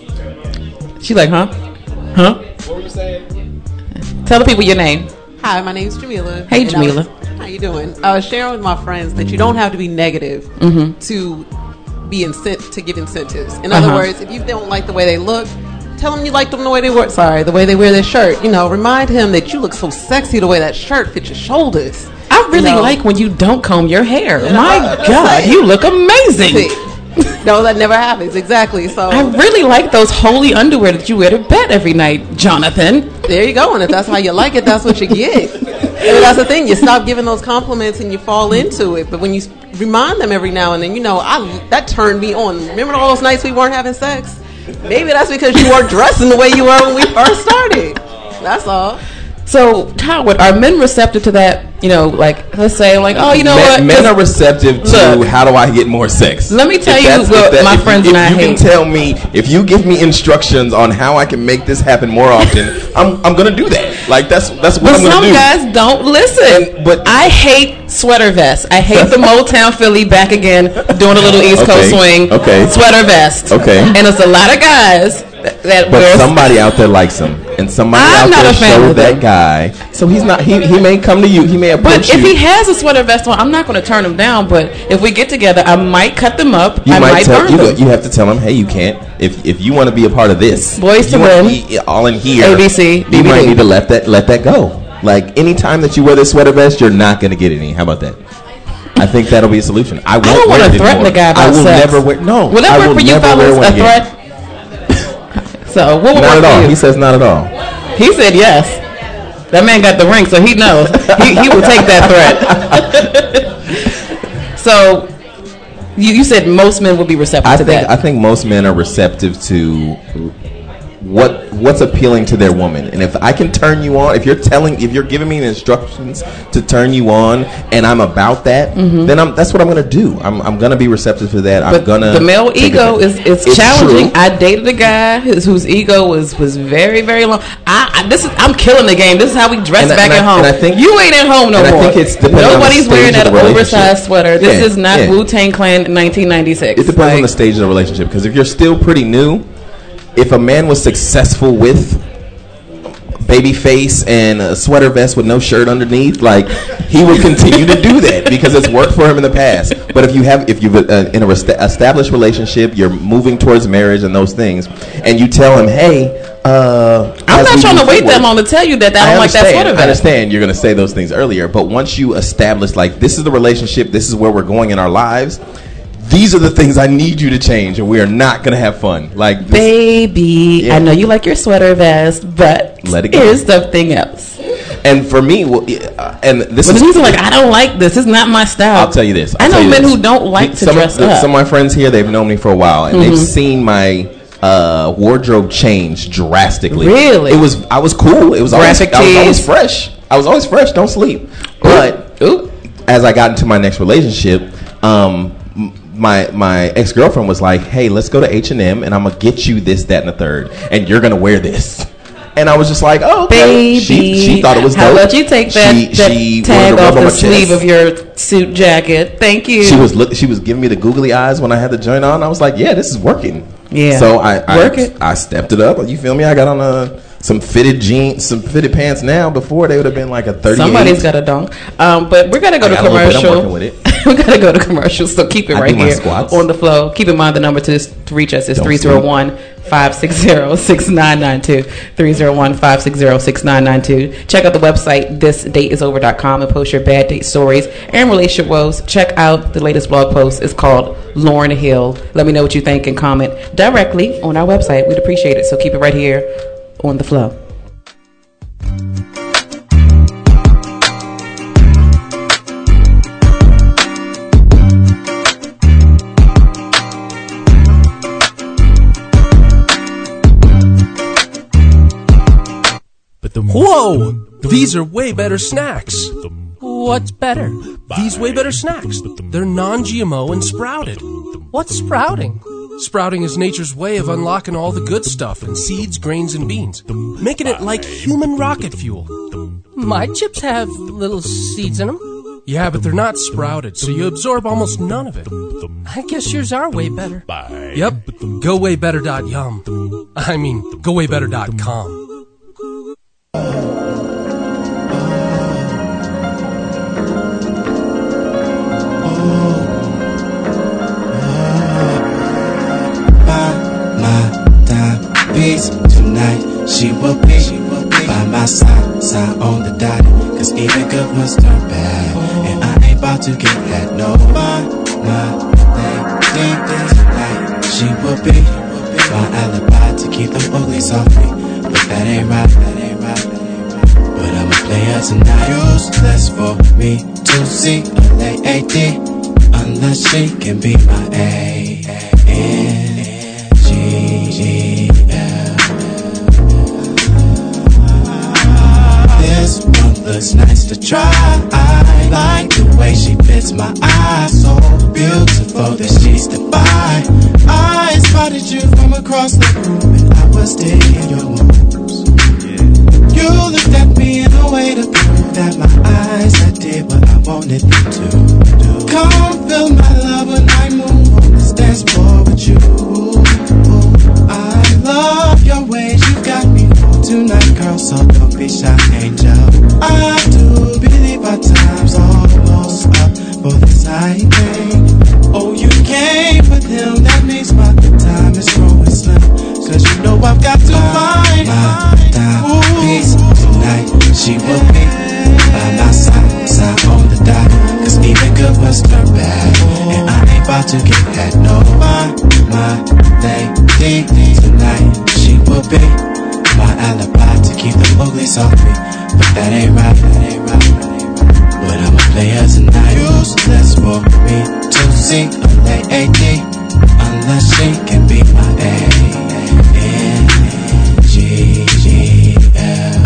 She like, huh? Huh? What were you saying? Tell the people your name. Hi, my name's Jamila. Hey, And Jamila. I was- how you doing? I was sharing with my friends that you don't have to be negative Mhm. to be incent to give incentives. In other Uh-huh. words, if you don't like the way they look, tell them you like them the way they wear. Sorry, the way they wear their shirt. You know, remind him that you look so sexy the way that shirt fits your shoulders. I really You know? like when you don't comb your hair. And My I- that's God, it. you look amazing. See? No, that never happens. Exactly. So I really like those holy underwear that you wear to bed every night, Jonathan. There you go. And if that's how you like it, that's what you get. And that's the thing. You stop giving those compliments and you fall into it. But when you remind them every now and then, you know, I that turned me on. Remember all those nights we weren't having sex? Maybe that's because you weren't dressing the way you were when we first started. That's all. So, Howard, are men receptive to that? You know, like, let's say, like, oh, you know men, what? Men are receptive to look, how do I get more sex. Let me tell If you that's- what if that- my if friends you, and I if you hate. can tell me, if you give me instructions on how I can make this happen more often, I'm I'm gonna do that. Like that's that's what But I'm gonna some do. guys don't listen. And- but- I hate sweater vests. I hate the Motown Philly back again doing a little East Coast Okay, swing. okay. Sweater vest. Okay. And it's a lot of guys that, that But wear. somebody out there likes him, and somebody I'm out not there a fan showed of that them. guy. So he's not. He he may come to you. He may approach But if you. he has a sweater vest on, I'm not going to turn him down. But if we get together, I might cut them up. You I might might tell burn you, them. you have to tell him, hey, you can't. If if you want to be a part of this, Boys if to you wanna Men, be all in here, A B C, you D V D. might need to let that let that go. Like anytime that you wear this sweater vest, you're not going to get any. How about that? I think that'll be a solution. I won't I don't wear want it to threaten anymore. the guy about I will sex. never wear. No, Will that I work will for you, never wear fellas? one A again. threat? So what would Not work at all. for you? He says not at all. He said yes. That man got the ring, so he knows. he, he will take that threat. So, you, you said most men will be receptive I to think that. I think most men are receptive to what what's appealing to their woman, and if I can turn you on, if you're telling, if you're giving me the instructions to turn you on, and I'm about that, Mhm. then I'm that's what I'm gonna do. I'm I'm gonna be receptive to that. I'm But gonna. the male take ego it. is is It's challenging. true. I dated a guy whose, whose ego was, was very very long. I, I this is I'm killing the game. This is how we dress And I- back and at I- home. and I think- you ain't at home no and I more. think it's depending on the Nobody's stage wearing of that the relationship. oversized sweater. This Yeah, is not yeah. Wu-Tang Clan in nineteen ninety-six. It depends on the stage of the relationship. Because if you're still pretty new, if a man was successful with baby face and a sweater vest with no shirt underneath, like he would continue to do that because it's worked for him in the past. But if you have, if you've uh, in a rest- established relationship, you're moving towards marriage and those things, and you tell him, hey, uh, I'm as not we trying to move wait that forward- long to tell you that I don't I like that understand. sweater I vest. understand you're going to say those things earlier, but once you establish, like, this is the relationship, this is where we're going in our lives, these are the things I need you to change, or we are not going to have fun. Like, this, Baby, Yeah. I know you like your sweater vest, but Let it go. here's something else. and for me, well, uh, and this But is he's like, I don't like this. It's not my style. I'll tell you this. I I'll know tell you men this. who don't like to some, dress of, up. Some of my friends here, they've known me for a while, and Mhm. they've seen my uh, wardrobe change drastically. Really? It was I was cool. It was always, Graphic I was always tees. fresh. I was always fresh. Don't sleep. But as I got into my next relationship, um, m- my my ex girlfriend was like, "Hey, let's go to H and M, and I'm gonna get you this, that, and the third, and you're gonna wear this." And I was just like, "Oh, okay." Baby, She, she thought it was how dope. about you take that, She, that she wanted tag to off rub on the my sleeve chest. of your suit jacket? Thank you. She was look. She was giving me the googly eyes when I had the joint on. I was like, "Yeah, this is working." Yeah. So I, I Work it. I stepped it up. You feel me? I got on a some fitted jeans, some fitted pants. Now, before they would have been like a thirty-eight. Somebody's got a dong. Um, but we're gonna go I to got a little bit. I'm commercial. working with it. we gotta go to commercial. So keep it I right do my here squats. on the flow. Keep in mind the number to, to reach us is Don't three zero one, five six zero, six nine nine two. three zero one, five six zero, six nine nine two. Check out the website this date is over dot com and post your bad date stories and relationship woes. Check out the latest blog post. It's called Lauryn Hill. Let me know what you think and comment directly on our website. We'd appreciate it. So keep it right here on the flow. Whoa! These are way better snacks. What's better? These way better snacks. They're non-G M O and sprouted. What's sprouting? Sprouting is nature's way of unlocking all the good stuff in seeds, grains, and beans, making it like human rocket fuel. My chips have little seeds in them. Yeah, but they're not sprouted, so you absorb almost none of it. I guess yours are way better. Yep, go way better dot yum. I mean, go way better dot com. Peace tonight, she will be by my side, side on the dot. Cause even good ones turn bad, and I ain't about to get that. No, my, my thing, thing tonight, she will be my alibi to keep them uglies off me. But that ain't right, that ain't right. But I'ma play her tonight. Useless for me to see a lady unless she can be my A N G G L. This looks nice to try. I like the way she fits my eyes, so beautiful that she's divine. I spotted you from across the room and I was digging your moves. You looked at me in a way to prove that my eyes I did what I wanted them to do. Come feel my love when I move on this dance floor with you. I love your ways, you got me for tonight, girl, so don't be shy, angel. I do believe our time's almost up for this night, babe. Oh, you came with him, that means my time is growing slim. Cause you know I've got to find my timepiece tonight. She will be by my side, side on the dot. Cause even good must turn bad, and I ain't about to get that. No, my, my lady tonight. She will be my alibi to keep the police off me. But that ain't right, that ain't right, that ain't right. But I'm a player tonight. Useless for me to see a lady unless she can be my A N G G L.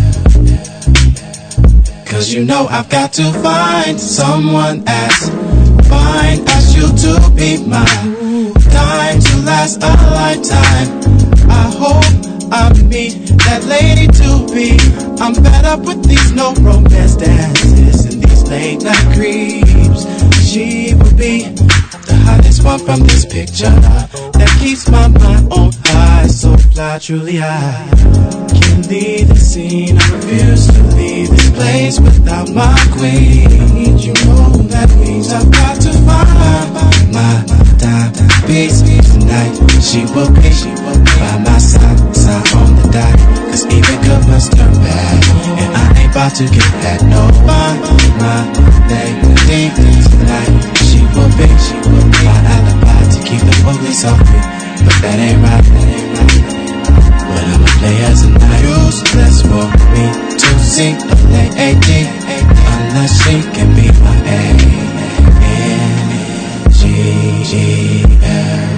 Cause you know I've got to find someone as fine as you to be mine. Time to last a lifetime. I hope I meet that lady to be. I'm fed up with these no romance dances and these late night creeps. She will be the hottest one from this picture that keeps my mind on high. So fly, truly I can't leave the scene. I refuse to leave this place without my queen. You know that means I've got to find my timepiece tonight. She will be, she will be by my side, side on the dot. Cause even good must turn bad, and I ain't about to get that. No, my, my lady tonight. She will be, she will be my alibi to keep the police off me. But that ain't right, that ain't right, that ain't right. But I'm a player tonight. Useless for me to see a lady unless she can be my A N G G L.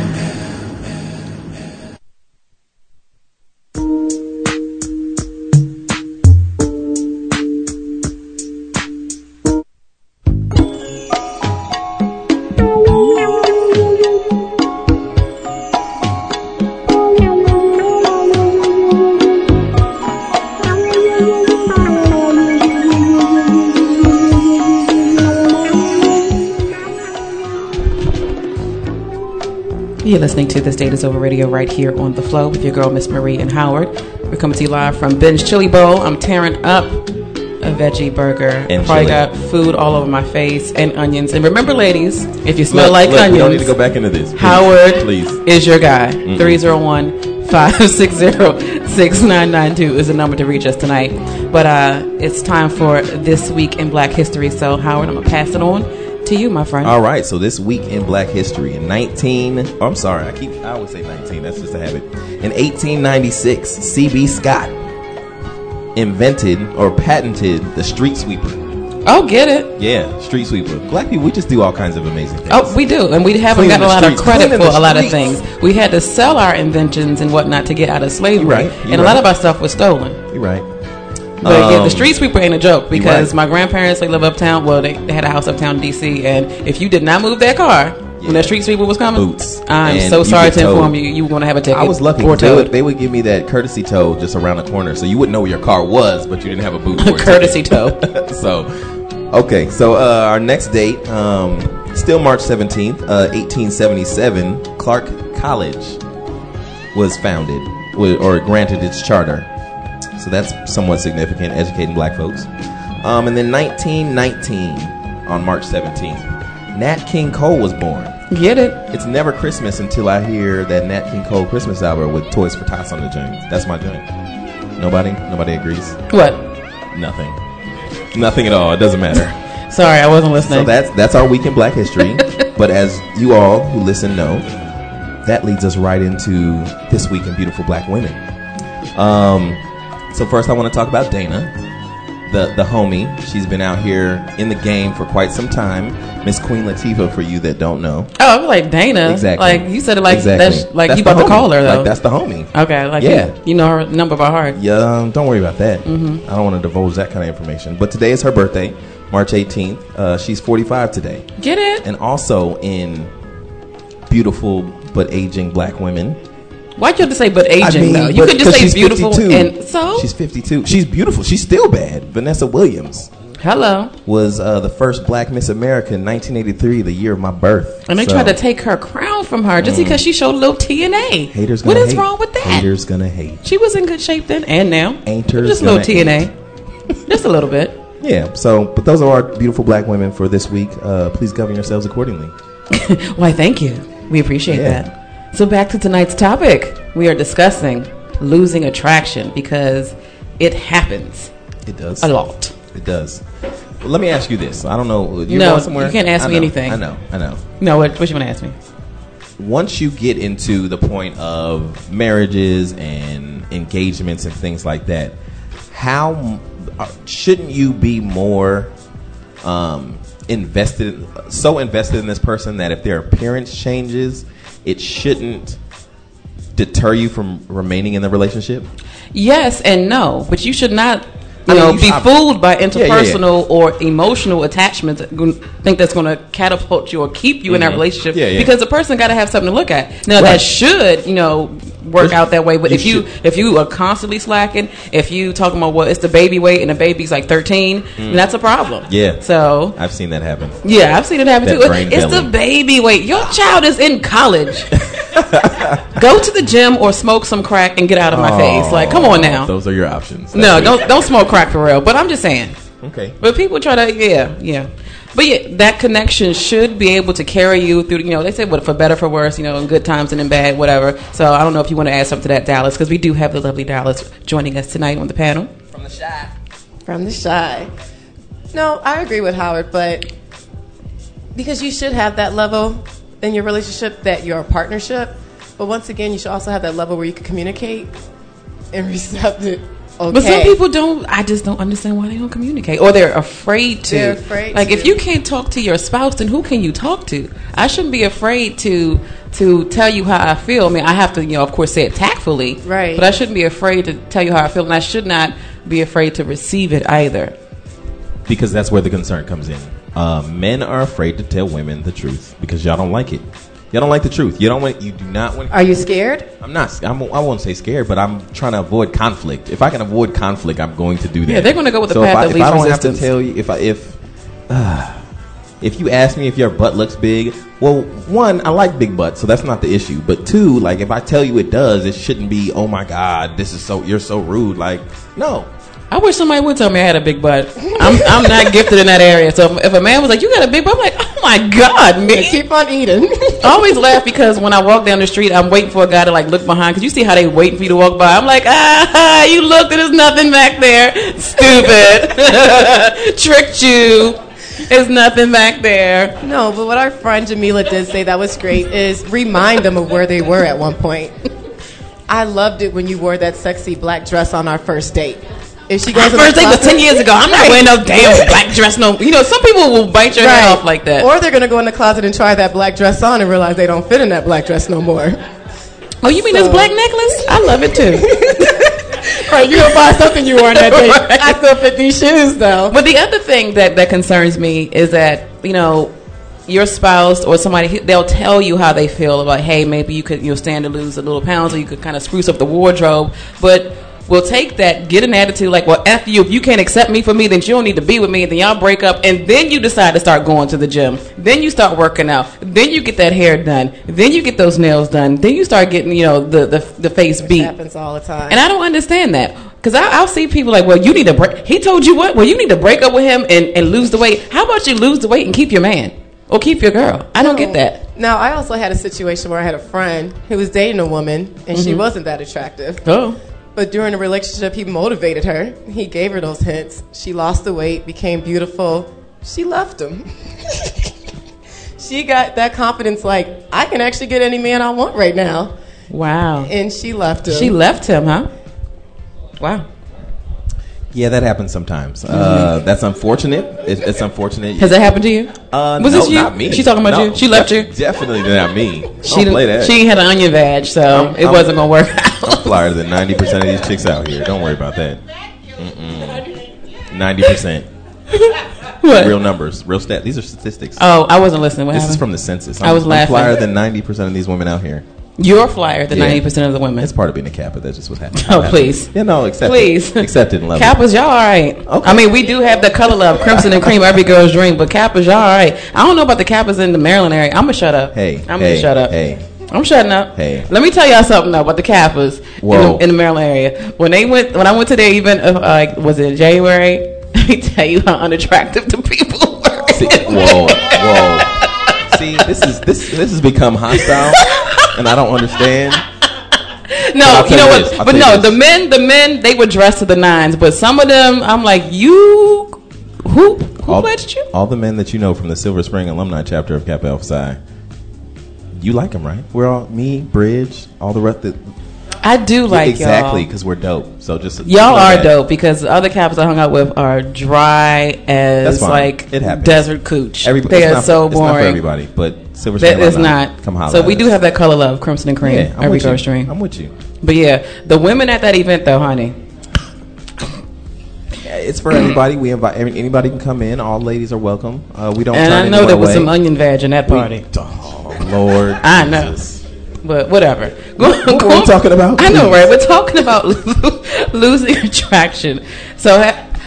You're listening to This Date Is Over Radio right here on The Flow with your girl, Miss Marie and Howard. We're coming to you live from Ben's Chili Bowl. I'm tearing up a veggie burger. And Probably chili. got food all over my face and onions. And remember, ladies, if you smell Look, like look, onions, we don't need to go back into this. Please. Howard Please. is your guy. Mm-mm. three oh one, five six zero, six nine nine two is the number to reach us tonight. But uh, it's time for This Week in Black History. So, Howard, I'm going to pass it on to you, my friend. All right, so this week in Black History in nineteen oh, I'm sorry, I keep I always say nineteen, that's just a habit. In eighteen ninety-six, C B Scott invented or patented the street sweeper. Oh, get it. Yeah, street sweeper. Black people, we just do all kinds of amazing things. Oh, we do, and we haven't Cleaning gotten a lot streets, of credit for cleaning a lot of streets. things. We had to sell our inventions and whatnot to get out of slavery, You're right, you're and a lot right. of our stuff was stolen. You're right. But yeah, Um, the street sweeper ain't a joke because right. my grandparents, they live uptown. Well, they, they had a house uptown in D C, and if you did not move that car when that street sweeper was coming, Boots. I'm And so you sorry get to inform towed. you, you were going to have a ticket. I was lucky. Or They would, towed. they would give me that courtesy tow just around the corner, so you wouldn't know where your car was, but you didn't have a boot. for a Courtesy ticket. tow. So, okay. So uh, our next date, um, still March seventeenth, uh, eighteen seventy-seven, Clark College was founded wa- or granted its charter. So that's somewhat significant, educating black folks. Um, and then nineteen nineteen, on March seventeenth, Nat King Cole was born. Get it? It's never Christmas until I hear that Nat King Cole Christmas album with Toys for Tots on the joint. That's my joint. Nobody? Nobody agrees? What? Nothing. Nothing at all. It doesn't matter. Sorry, I wasn't listening. So that's that's our week in Black History. But as you all who listen know, that leads us right into This Week in Beautiful Black Women. Um, so first I want to talk about Dana, the the homie. She's been out here in the game for quite some time. Miss Queen Latifah, for you that don't know. Oh, I'm like Dana. Exactly. Like you said it like exactly. that's like that's you about to homie. call her though. Like that's the homie. Okay, like yeah, you, you know her number by heart. Yeah, um, don't worry about that. Mm-hmm. I don't want to divulge that kind of information. But today is her birthday, March eighteenth. Uh, she's forty-five today. Get it? And also in beautiful but aging black women. Why'd you have to say but aging I mean, though? You but- could just 'cause say she's beautiful fifty-two. and so She's fifty-two. She's beautiful. She's still bad. Vanessa Williams. Hello. Was uh, the first black Miss America in nineteen eighty-three, the year of my birth. And they So, tried to take her crown from her just Mm. because she showed a little T N A. Haters gonna What is hate. wrong with that? Haters gonna hate. She was in good shape then and now. Haters just a little gonna T N A. Just a little bit. Yeah, so, but those are our beautiful black women for this week. Uh, please govern yourselves accordingly. Why, thank you. We appreciate Yeah. that. So back to tonight's topic. We are discussing losing attraction because it happens. It does. A lot. It does. Well, let me ask you this. I don't know. You're No, going somewhere? you can't ask I me know, anything. I know. I know. No, what, what you want to ask me? Once you get into the point of marriages and engagements and things like that, how uh, shouldn't you be more um, invested, so invested in this person that if their appearance changes, it shouldn't deter you from remaining in the relationship? Yes and no, but you should not you I mean, know, you be should- fooled by interpersonal Yeah, yeah, yeah. or emotional attachments. that gon- Think that's going to catapult you or keep you in that Mhm. relationship. Yeah, yeah. Because the person got to have something to look at. Now Right. that should, you know, work But out that way. But you if you should- if you are constantly slacking, if you talking about what it's the baby weight and the baby's like thirteen, Mm. then that's a problem. Yeah. So I've seen that happen. yeah, I've seen it happen That too. brain It's belly. the baby weight. Your child is in college. Go to the gym or smoke some crack and get out of my face. Like, come on now. Those are your options. No, That's don't it. don't smoke crack for real. But I'm just saying. Okay. But people try to, yeah, yeah. But yeah, that connection should be able to carry you through. You know, they say what for better, for worse. You know, in good times and in bad, whatever. So I don't know if you want to add something to that, Dallas, because we do have the lovely Dallas joining us tonight on the panel. From the shy. From the shy. No, I agree with Howard, but because you should have that level in your relationship that you're a partnership. But once again, you should also have that level where you can communicate and accept it. Okay. But some people don't. I just don't understand why they don't communicate, or they're afraid to. They're afraid like to. if you can't talk to your spouse, then who can you talk to? I shouldn't be afraid to to tell you how I feel. I mean, I have to, you know, of course, say it tactfully, Right. But I shouldn't be afraid to tell you how I feel, and I should not be afraid to receive it either. Because that's where the concern comes in. Uh, men are afraid to tell women the truth because y'all don't like it. Y'all don't like the truth. You don't want. You do not want. Are you scared? I'm not. I'm, I won't say scared, but I'm trying to avoid conflict. If I can avoid conflict, I'm going to do that. Yeah, they're gonna go with the so path if I, of if least I don't resistance. have to tell you, if I if uh, if you ask me if your butt looks big, well, one, I like big butts, so that's not the issue. But two, like if I tell you it does, it shouldn't be. Oh my God, this is so. You're so rude. Like no. I wish somebody would tell me I had a big butt. I'm I'm not gifted in that area. So if a man was like, "You got a big butt," I'm like, "Oh my God, me!" Keep on eating. I always laugh because when I walk down the street, I'm waiting for a guy to like look behind. Because you see how they waiting for you to walk by. I'm like, ah, you looked and there's nothing back there. Stupid. Tricked you. There's nothing back there. No, but what our friend Jamila did say that was great is remind them of where they were at one point. I loved it when you wore that sexy black dress on our first date. If she goes Our in the first date was closet- ten years ago. I'm not Right. wearing no damn black dress. No, you know, some people will bite your head Right. off like that. Or they're going to go in the closet and try that black dress on and realize they don't fit in that black dress no more. Oh, you mean this black necklace? I love it too. Right, you gonna buy something you wore on that day. I still fit these shoes though. But the other thing that, that concerns me is that, you know, your spouse or somebody, they'll tell you how they feel about, hey, maybe you could, you know, stand to lose a little pounds, or you could kind of spruce up the wardrobe. But we'll take that, get an attitude like, well, F you, if you can't accept me for me, then you don't need to be with me. Then y'all break up, and then you decide to start going to the gym. Then you start working out. Then you get that hair done. Then you get those nails done. Then you start getting, you know, the, the, the face It beat. happens all the time. And I don't understand that. Because I'll see people like, well, you need to break. He told you what? Well, you need to break up with him and, and lose the weight. How about you lose the weight and keep your man? Or keep your girl? I don't get that. Now, I also had a situation where I had a friend who was dating a woman, and she Mhm. wasn't that attractive. Oh. But during the relationship, he motivated her. He gave her those hints. She lost the weight, became beautiful. She left him. She got that confidence like, I can actually get any man I want right now. Wow. And she left him. She left him, huh? Wow. Yeah, that happens sometimes. Uh, that's unfortunate. It's, it's unfortunate. Has that happened to you? Uh, Was no, this you? not me. She talking about No, you? She left you? Definitely not me. She Don't play that. She ain't had an onion badge, so I'm, it I'm, wasn't gonna work out. I'm flyer than ninety percent of these chicks out here. Don't worry about that. Mm-mm. ninety percent. What? Real numbers, real stat. These are statistics. Oh, I wasn't listening. What this happened? is from the census. I'm, I was I'm laughing. flyer than ninety percent of these women out here. You're flyer than Yeah. ninety percent of the women. It's part of being a Kappa. That's just what happens. Oh, please. Yeah, no, accept Please. it. Accept it and love it. Kappas, y'all all right. Okay. I mean, we do have the color love, crimson and cream, every girl's dream, but Kappas, y'all all right. I don't know about the Kappas in the Maryland area. I'm going to shut up. Hey, I'm hey, going to shut up. Hey. I'm shutting up. Hey. Let me tell y'all something though about the Kappas in the, in the Maryland area. When they went, when I went to their event, uh, like, was it in January? Let me tell you how unattractive the people were. See, whoa, whoa. See, this is this this has become hostile, and I don't understand. No, you know what? This, but no, the men, the men, they were dressed to the nines. But some of them, I'm like, you, who, who all, pledged you? All the men that you know from the Silver Spring alumni chapter of Kappa Alpha Psi, you like them, right? We're all me, Bridge, all the rest. Of, I do like exactly y'all. because we're dope. So just y'all are that. dope because the other Kappas I hung out with are dry as like it happens. desert cooch. Everybody, they are not, so it's boring. Not for everybody, but Silver Spring that is alumni, not. Come holler so at we us. do have that color love, crimson and cream. Yeah, I'm every with you. girl stream. I'm with you. But yeah, the women at that event though, honey. It's for everybody. We invite anybody can come in. All ladies are welcome. Uh, we don't. And turn I know there was away. some onion vag in that party. We, oh Lord, I know. Jesus. But whatever. Go, what go, were we talking about? I know, right? We're talking about losing attraction. So,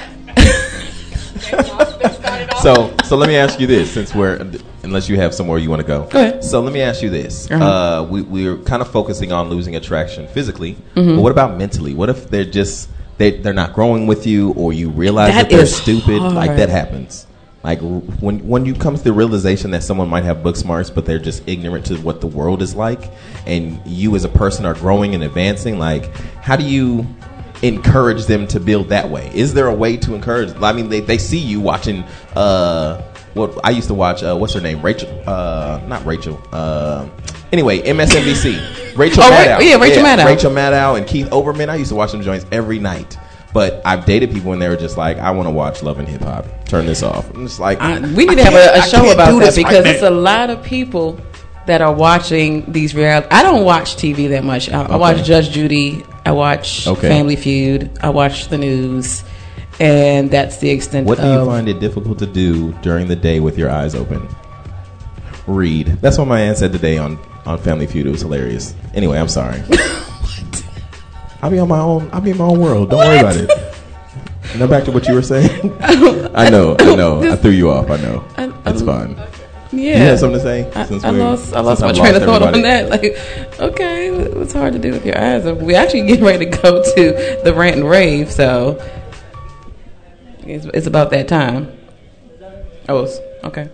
so, so let me ask you this: since we're, unless you have somewhere you want to go, go ahead. So let me ask you this: uh-huh. uh, we we're kind of focusing on losing attraction physically, mm-hmm. but what about mentally? What if they're just they they're not growing with you, or you realize that, that they're is stupid? Hard. Like that happens. Like when when you come to the realization that someone might have book smarts, but they're just ignorant to what the world is like, and you as a person are growing and advancing. Like, how do you encourage them to build that way? Is there a way to encourage? I mean, they they see you watching. Uh, what I used to watch. Uh, what's her name? Rachel. Uh, not Rachel. Uh, anyway, M S N B C. Rachel oh, Maddow. Yeah, Rachel yeah, Maddow. Rachel Maddow and Keith Olbermann. I used to watch them joints every night. But I've dated people and they were just like, I want to watch Love and Hip Hop. Turn this off. I'm just like, I, we need I to have a, a show about that because right it's a lot of people that are watching these reality. I don't watch T V that much. I, okay. I watch Judge Judy. I watch okay. Family Feud. I watch the news. And that's the extent what of... What do you find it difficult to do during the day with your eyes open? Read. That's what my aunt said today on, on Family Feud. It was hilarious. Anyway, I'm sorry. I'll be on my own. I'll be in my own world. Don't what? worry about it. Now back to what you were saying. I know. I know. I threw you off. I know. I, it's fine. Yeah. You had something to say? I, since I lost. I lost my train of thought on that. Like, okay, it's hard to do with your eyes. We actually getting ready to go to the rant and rave, so it's, it's about that time. Oh, okay.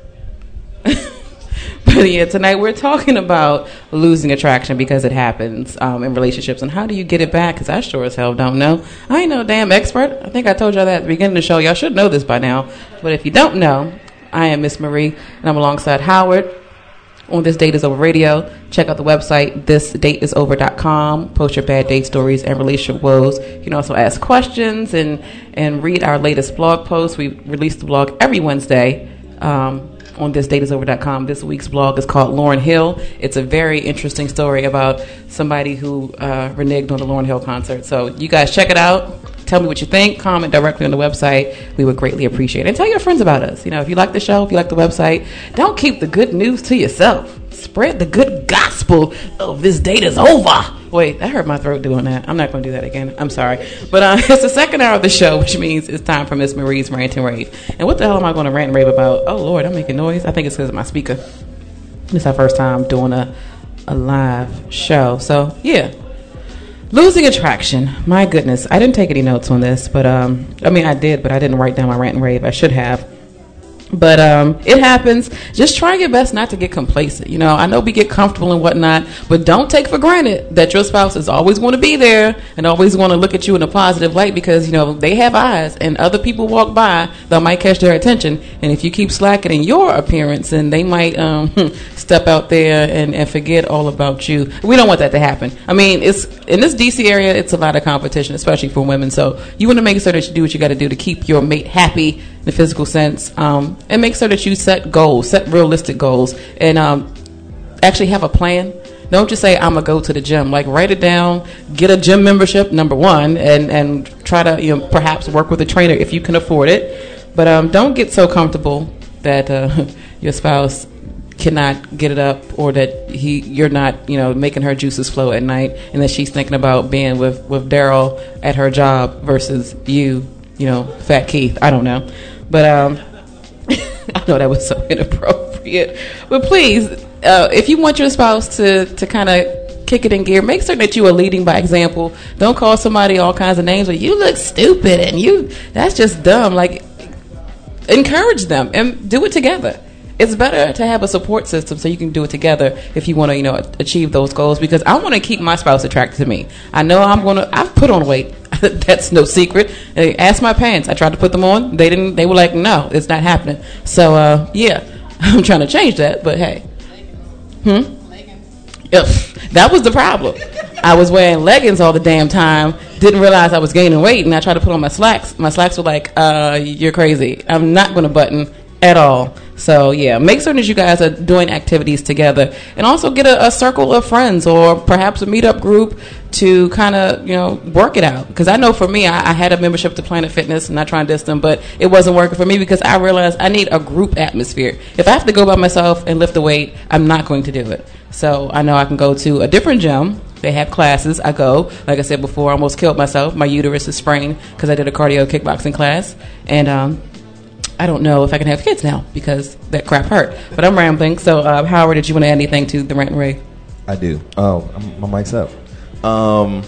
But yeah, tonight we're talking about losing attraction because it happens um, in relationships, and how do you get it back? Because I sure as hell don't know. I ain't no damn expert. I think I told y'all that at the beginning of the show. Y'all should know this by now. But if you don't know, I am Miss Marie, and I'm alongside Howard on This Date Is Over Radio. Check out the website, this date is over dot com. Post your bad date stories and relationship woes. You can also ask questions and, and read our latest blog posts. We release the blog every Wednesday. Um, on this date is over dot com. This week's blog is called Lauryn Hill. It's a very interesting story about somebody who uh, reneged on the Lauryn Hill concert. So you guys check it out. Tell me what you think. Comment directly on the website. We would greatly appreciate it. And tell your friends about us. You know, if you like the show, if you like the website, don't keep the good news to yourself. Spread the good gospel of this date is over. Wait, that hurt my throat doing that. I'm not going to do that again. I'm sorry. But uh, it's the second hour of the show, which means it's time for Miss Marie's Rant and Rave. And what the hell am I going to rant and rave about? Oh, Lord, I'm making noise. I think it's because of my speaker. It's our first time doing a, a live show. So, yeah. Losing attraction. My goodness. I didn't take any notes on this, but, um, I mean, I did, but I didn't write down my rant and rave. I should have. But um, it happens. Just try your best not to get complacent. You know, I know we get comfortable and whatnot, but don't take for granted that your spouse is always going to be there and always going to look at you in a positive light, because, you know, they have eyes and other people walk by that might catch their attention. And if you keep slacking in your appearance, then they might um, step out there and, and forget all about you. We don't want that to happen. I mean, it's in this D C area, it's a lot of competition, especially for women. So you want to make sure that you do what you got to do to keep your mate happy in the physical sense, um, and make sure that you set goals, set realistic goals, and um, actually have a plan. Don't just say, I'm going to go to the gym. Like, write it down, get a gym membership, number one, and, and try to, you know, perhaps work with a trainer if you can afford it. But um, don't get so comfortable that uh, your spouse cannot get it up, or that he you're not, you know, making her juices flow at night, and that she's thinking about being with, with Daryl at her job versus you, you know, Fat Keith. I don't know. But um, I know that was so inappropriate. But please, uh, if you want your spouse to, to kind of kick it in gear, make sure that you are leading by example. Don't call somebody all kinds of names, like, you look stupid and you, that's just dumb. Like, encourage them and do it together. It's better to have a support system so you can do it together if you want to, you know, achieve those goals, because I want to keep my spouse attracted to me. I know I'm going to, I've put on weight. That's no secret. They asked my parents. I tried to put them on. They didn't, they were like, no, it's not happening. So, uh, yeah, I'm trying to change that, but hey. Hmm? Yep. That was the problem. I was wearing leggings all the damn time, didn't realize I was gaining weight, and I tried to put on my slacks. My slacks were like, uh, you're crazy. I'm not going to button at all. So, yeah, make certain that you guys are doing activities together, and also get a, a circle of friends or perhaps a meetup group to kind of, you know, work it out. Because I know for me, I, I had a membership to Planet Fitness, not trying to diss them, but it wasn't working for me because I realized I need a group atmosphere. If I have to go by myself and lift the weight, I'm not going to do it. So I know I can go to a different gym. They have classes. I go. Like I said before, I almost killed myself. My uterus is sprained because I did a cardio kickboxing class. And um, I don't know if I can have kids now because that crap hurt. But I'm rambling. So, uh, Howard, did you want to add anything to the rant and rave? I do. Oh, I'm, my mic's up. Um,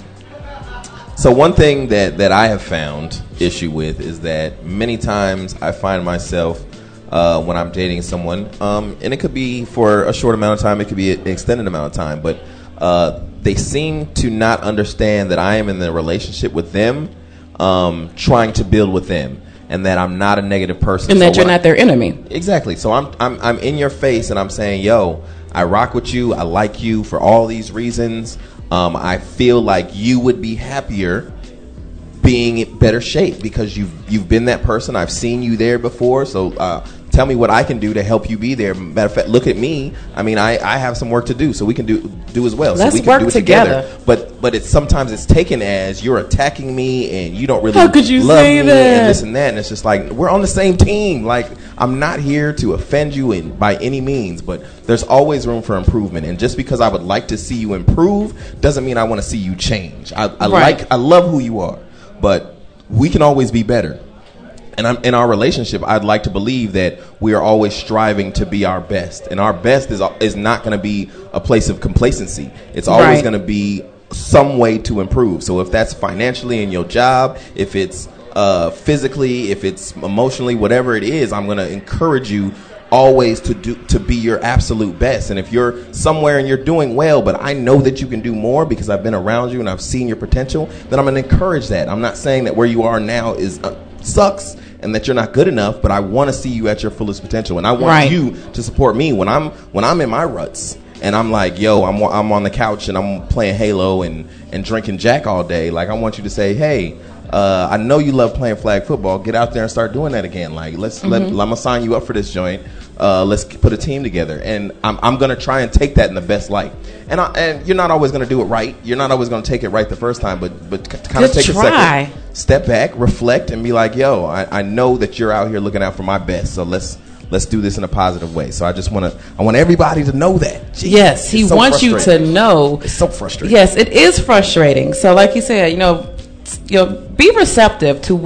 so one thing that, that I have found issue with is that many times I find myself uh, when I'm dating someone, um, and it could be for a short amount of time, it could be an extended amount of time, but uh, they seem to not understand that I am in the relationship with them, um, trying to build with them. And that I'm not a negative person, and so that you're not their enemy. Exactly. So I'm I'm I'm in your face, and I'm saying, yo, I rock with you. I like you for all these reasons. Um, I feel like you would be happier being in better shape because you've you've been that person. I've seen you there before. So uh, tell me what I can do to help you be there. Matter of fact, look at me. I mean, I, I have some work to do, so we can do do as well. Let's so we can work do it together. together. But but it's sometimes it's taken as you're attacking me and you don't really How could you love say me that? and this and that. And it's just like we're on the same team. Like I'm not here to offend you in by any means, but there's always room for improvement. And just because I would like to see you improve doesn't mean I want to see you change. I, I Right. like I love who you are, but we can always be better. And I'm, in our relationship, I'd like to believe that we are always striving to be our best. And our best is is not going to be a place of complacency. It's always Right. going to be some way to improve. So if that's financially in your job, if it's uh, physically, if it's emotionally, whatever it is, I'm going to encourage you always to do to be your absolute best. And if you're somewhere and you're doing well, but I know that you can do more because I've been around you and I've seen your potential, then I'm going to encourage that. I'm not saying that where you are now is uh, sucks and that you're not good enough, but I want to see you at your fullest potential, and I want Right. you to support me when I'm when I'm in my ruts. And I'm like, yo, I'm I'm on the couch and I'm playing Halo and, and drinking Jack all day. Like, I want you to say, hey, uh, I know you love playing flag football. Get out there and start doing that again. Like, let's Mm-hmm. let I'm gonna sign you up for this joint. Uh, let's put a team together. And I'm I'm gonna try and take that in the best light. And I, and you're not always gonna do it right. You're not always gonna take it right the first time. But but kind of Just take try. a second, step back, reflect, and be like, yo, I, I know that you're out here looking out for my best. So let's. Let's do this in a positive way. So I just want to, I want everybody to know that. Jeez, Yes, he it's so wants you to frustrating. know. It's so frustrating. Yes, it is frustrating. So like you said, you know, you know, be receptive to what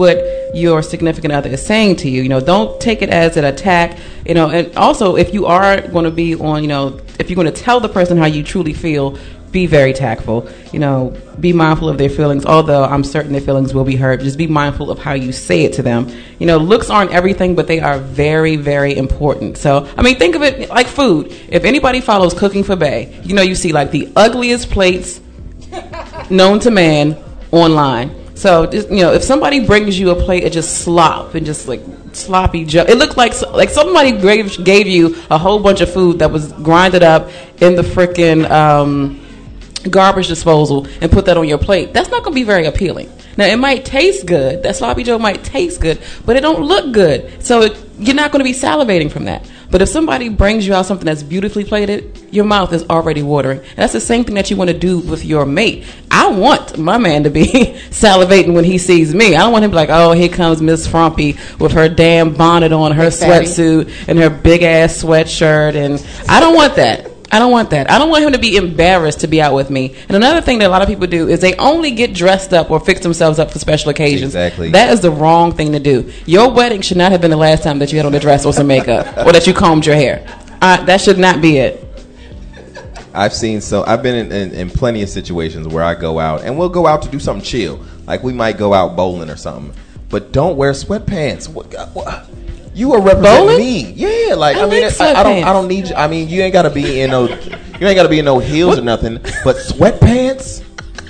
your significant other is saying to you. You know, don't take it as an attack. You know, and also if you are going to be on, you know, if you're going to tell the person how you truly feel, be very tactful. You know, be mindful of their feelings. Although I'm certain their feelings will be hurt, just be mindful of how you say it to them. You know, looks aren't everything, but they are very, very important. So, I mean, think of it like food. If anybody follows Cooking for Bae, you know, you see like the ugliest plates known to man online. So, just, you know, if somebody brings you a plate of just slop and just like sloppy Joe, it looked like like somebody gave, gave you a whole bunch of food that was grinded up in the frickin' um, garbage disposal and put that on your plate. That's not going to be very appealing. Now, it might taste good. That sloppy Joe might taste good, but it don't look good. So it, you're not going to be salivating from that. But if somebody brings you out something that's beautifully plated, your mouth is already watering. And that's the same thing that you want to do with your mate. I want my man to be salivating when he sees me. I don't want him to be like, oh, here comes Miss Frumpy with her damn bonnet on, her sweatsuit, and her big-ass sweatshirt. And I don't want that. I don't want that. I don't want him to be embarrassed to be out with me. And another thing that a lot of people do is they only get dressed up or fix themselves up for special occasions. Exactly. That is the wrong thing to do. Your wedding should not have been the last time that you had on a dress or some makeup or that you combed your hair. Uh, that should not be it. I've seen so I've been in, in, in plenty of situations where I go out and we'll go out to do something chill. Like we might go out bowling or something. But don't wear sweatpants. What, what? You are representing Bowling? me, yeah. Like I, I mean, like I, I don't, I sweatpants. don't need. You. I mean, you ain't gotta be in no, you ain't gotta be in no heels or nothing. But sweatpants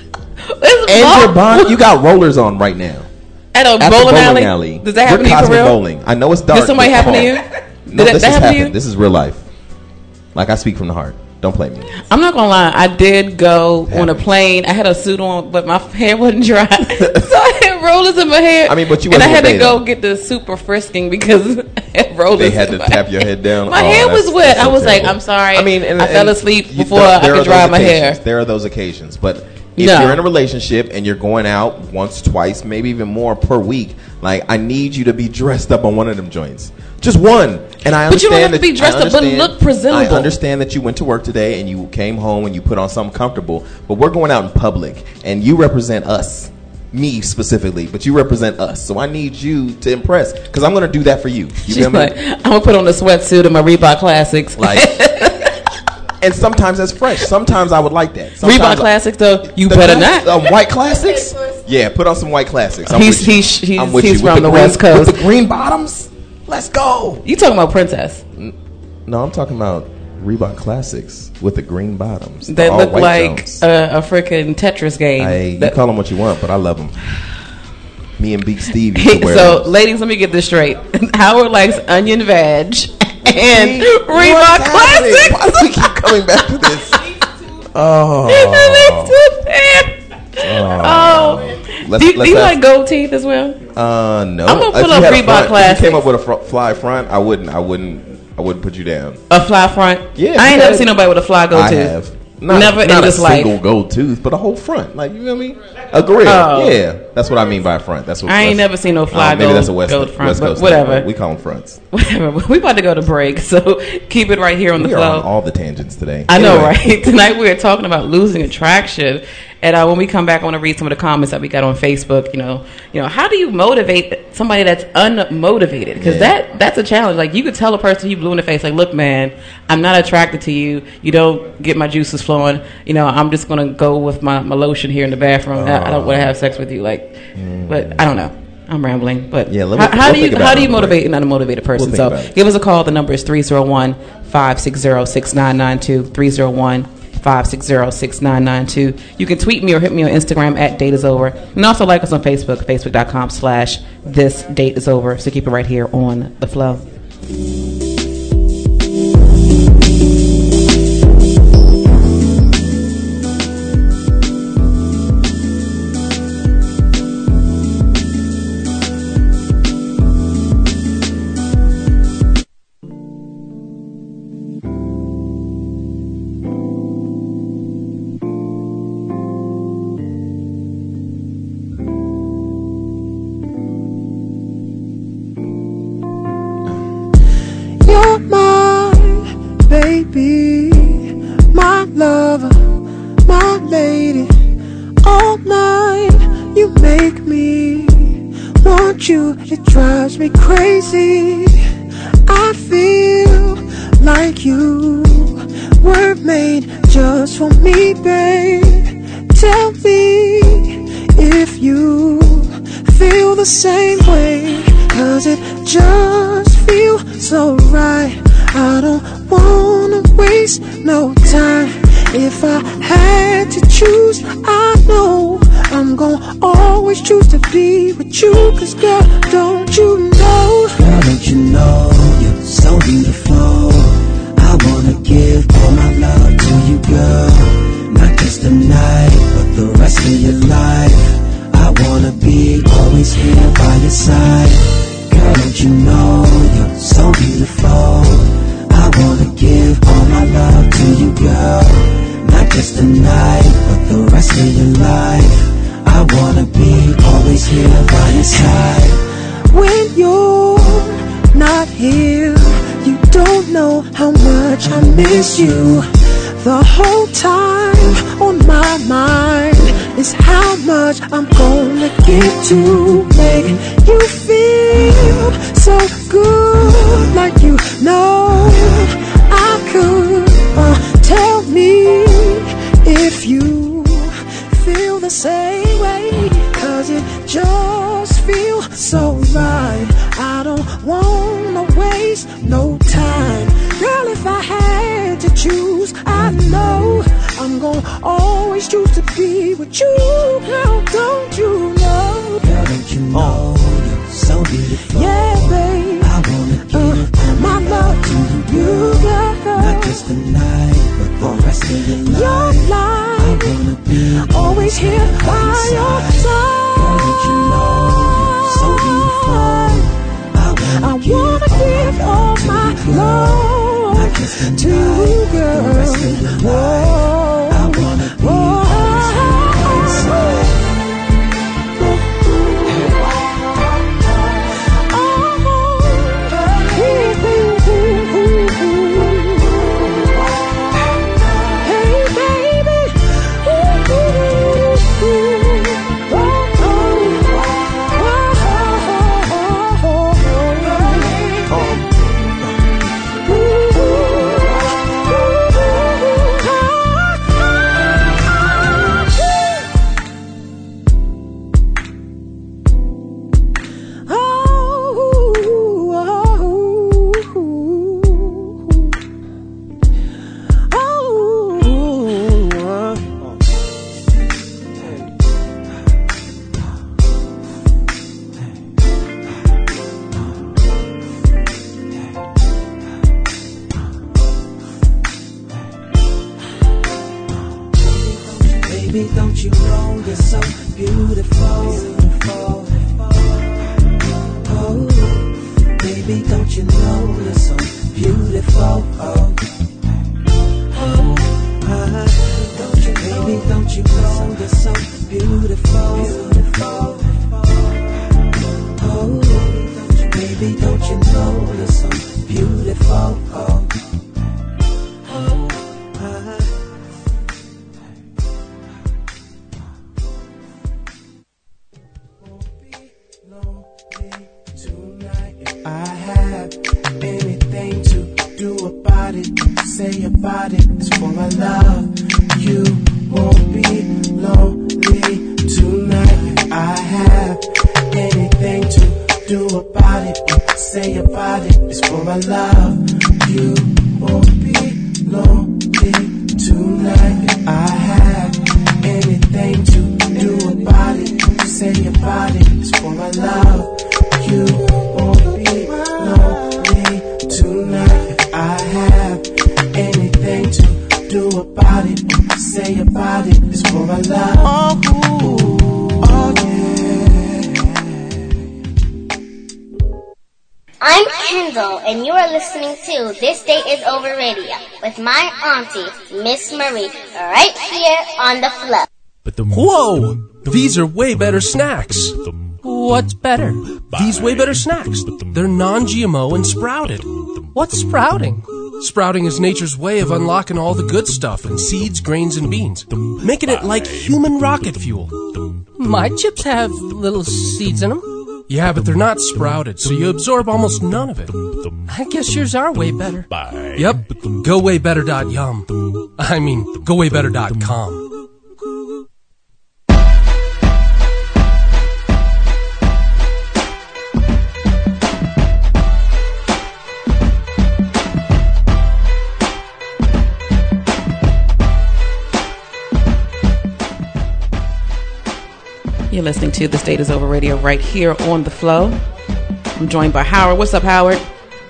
and your bonnet, you got rollers on right now At a at the bowling, bowling alley? alley. Does that happen We're to you for Cosmic real? Bowling. I know it's dark. Did somebody but happen come to on. you? No, Did this that has happen to happened. you? This is real life. Like I speak from the heart. Don't play me. I'm not gonna lie. I did go on a plane. I had a suit on, but my hair wasn't dry, so I had rollers in my hair. I mean, but you and I wasn't had to with go Beta. get the super frisking because I had rollers. They had in to my tap hair. your head down. My Oh, hair that's- was wet. that's I so was like, terrible. I'm sorry. I mean, and, I fell and asleep you- before there- I there could are dry those my hair. occasions. There are those occasions, but if No. you're in a relationship and you're going out once, twice, maybe even more per week, like I need you to be dressed up on one of them joints. Just one. And I understand But you don't have to that- be dressed I up, but understand- look presentable. I understand that you went to work today and you came home and you put on something comfortable, but we're going out in public and you represent us. Me specifically, but you represent us. So I need you to impress because I'm going to do that for you. You She's feel me? like, I'm gonna put on a sweatsuit and my Reebok Classics. Like, and sometimes that's fresh. Sometimes I would like that. Sometimes Reebok I- Classics, though, you The better class- not. Uh, white classics? Yeah, put on some white classics. I'm He's- with you. he's- he's- I'm with he's you. With from the green- West Coast. With the green bottoms? Let's go. You talking about Princess? No, I'm talking about Reebok classics with the green bottoms. The That all look white like Jones. a, a freaking Tetris game. Hey, you That- call them what you want, but I love them. Me and Big Steve used to wear so, them. ladies, let me get this straight. Howard likes onion veg and Reebok What's happening? Classics. Why do we keep coming back to this? Oh. Oh. Let's- do you, let's do you ask- like gold teeth as well? Uh, no. I'm gonna If pull you up had a Reebok front- If Classics. you came up with a fr- fly front, I wouldn't. I wouldn't. I wouldn't put you down. A fly front? Yeah, I ain't because- never seen nobody with a fly gold I tooth. have. Not, Never not in a this life. single gold tooth, but a whole front. Like you know what I mean? A grill. Oh. Yeah, that's what I mean by a front. That's what I ain't that's- never seen no fly uh, maybe gold, that's a West, gold front, West but Coast whatever. thing, but we call them fronts. Whatever. We about to go to break, so keep it right here on the We are flow. on all the tangents today. I know, Anyway. right? Tonight we are talking about losing attraction, and uh, when we come back, I want to read some of the comments that we got on Facebook. You know, you know, how do you motivate somebody that's unmotivated? Because Yeah. that that's a challenge. Like you could tell a person you blue in the face, like, look, man, I'm not attracted to you. You don't get my juices flowing. You know, I'm just gonna go with my, my lotion here in the bathroom. I, I don't want to have sex with you. Like, but I don't know. I'm rambling, but Yeah, let me- how, how we'll do you think about how it do you on the motivate an unmotivated person? We'll think so about it. give us a call. The number is three zero one, five six zero, six nine nine two, three zero one, five six zero, six nine nine two. You can tweet me or hit me on Instagram at Date Is Over. And also like us on Facebook, facebook.com slash This Date Is Over. So keep it right here on The Flow. you, it drives me crazy. I feel like you were made just for me, babe. Tell me if you feel the same way, 'cause it just feels so right. I don't wanna waste no time. If I had to choose, I know I'm gonna always choose to be with you. 'Cause girl, don't you know? Girl, don't you know you're so beautiful? I wanna give all my love to you, girl. Not just tonight, but the rest of your life. I wanna be always here by your side. Girl, don't you know you're so beautiful? I wanna give all my love to you, girl. Not just tonight, but the rest of your life. I wanna be always here by your side. When you're not here, you don't know how much I miss you. The whole time on my mind is how much I'm gonna give to make you feel so good, like you know I could. Uh, tell me if you feel the same way, 'cause it just feels so right. I don't wanna waste no time. Girl, if I had to choose, I know I'm gonna always choose to be with you. Girl, don't you know? Girl, don't you know you're so beautiful? Yeah, babe, I wanna give uh, my love to you, girl. Not just tonight, but the rest of your life. Your life, I wanna be always here by your side. Girl, don't you know you're so beautiful? I wanna, I wanna give all my love to you, girl. Whoa, I wanna be always here by your side. Baby, don't you know you're so beautiful? Oh, baby, don't you know you're so beautiful? Oh, oh, uh, don't you, baby, don't you know you're so beautiful? Oh, baby, don't you know you're so beautiful? Oh, oh, uh, I have anything to do about it, say about it, it's for my love. You won't be lonely tonight. I have anything to do about it, say about it, it's for my love. You won't be lonely tonight. I have anything to do about it, say about it, it's for my love. You won't be lonely tonight. I have anything to do about it, say about it, it's for my love. Oh, oh yeah. I'm Kendall, and you are listening to This Day Is Over Radio with my auntie, Miss Marie, right here on the flow. But the Whoa! These are way better snacks. What's better? These way better snacks. They're non-G M O and sprouted. What's sprouting? Sprouting is nature's way of unlocking all the good stuff in seeds, grains, and beans, making it like human rocket fuel. My chips have little seeds in them. Yeah, but they're not sprouted, so you absorb almost none of it. I guess yours are way better. Yep, go way better dot yum. I mean, go way better dot com. You're listening to The State is Over Radio right here on The Flow. I'm joined by Howard. What's up, Howard?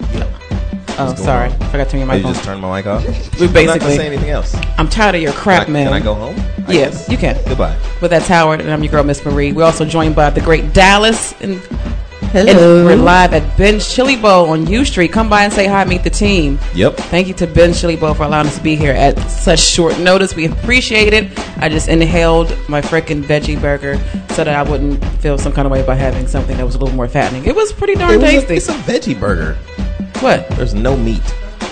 Oh, sorry. I forgot to turn your Oh, mic you on. just turned my mic off? We I'm not basically. gonna say anything else. I'm tired of your crap, Can I- man. can I go home? I Yes, guess. you can. Goodbye. But that's Howard, and I'm your girl, Miss Marie. We're also joined by the great Dallas. And, Hello. and we're live at Ben's Chili Bowl on U Street. Come by and say hi, meet the team. Yep. Thank you to Ben's Chili Bowl for allowing us to be here at such short notice. We appreciate it. I just inhaled my frickin' veggie burger so that I wouldn't feel some kind of way by having something that was a little more fattening. It was pretty darn It was a- tasty. it's a veggie burger. What? There's no meat.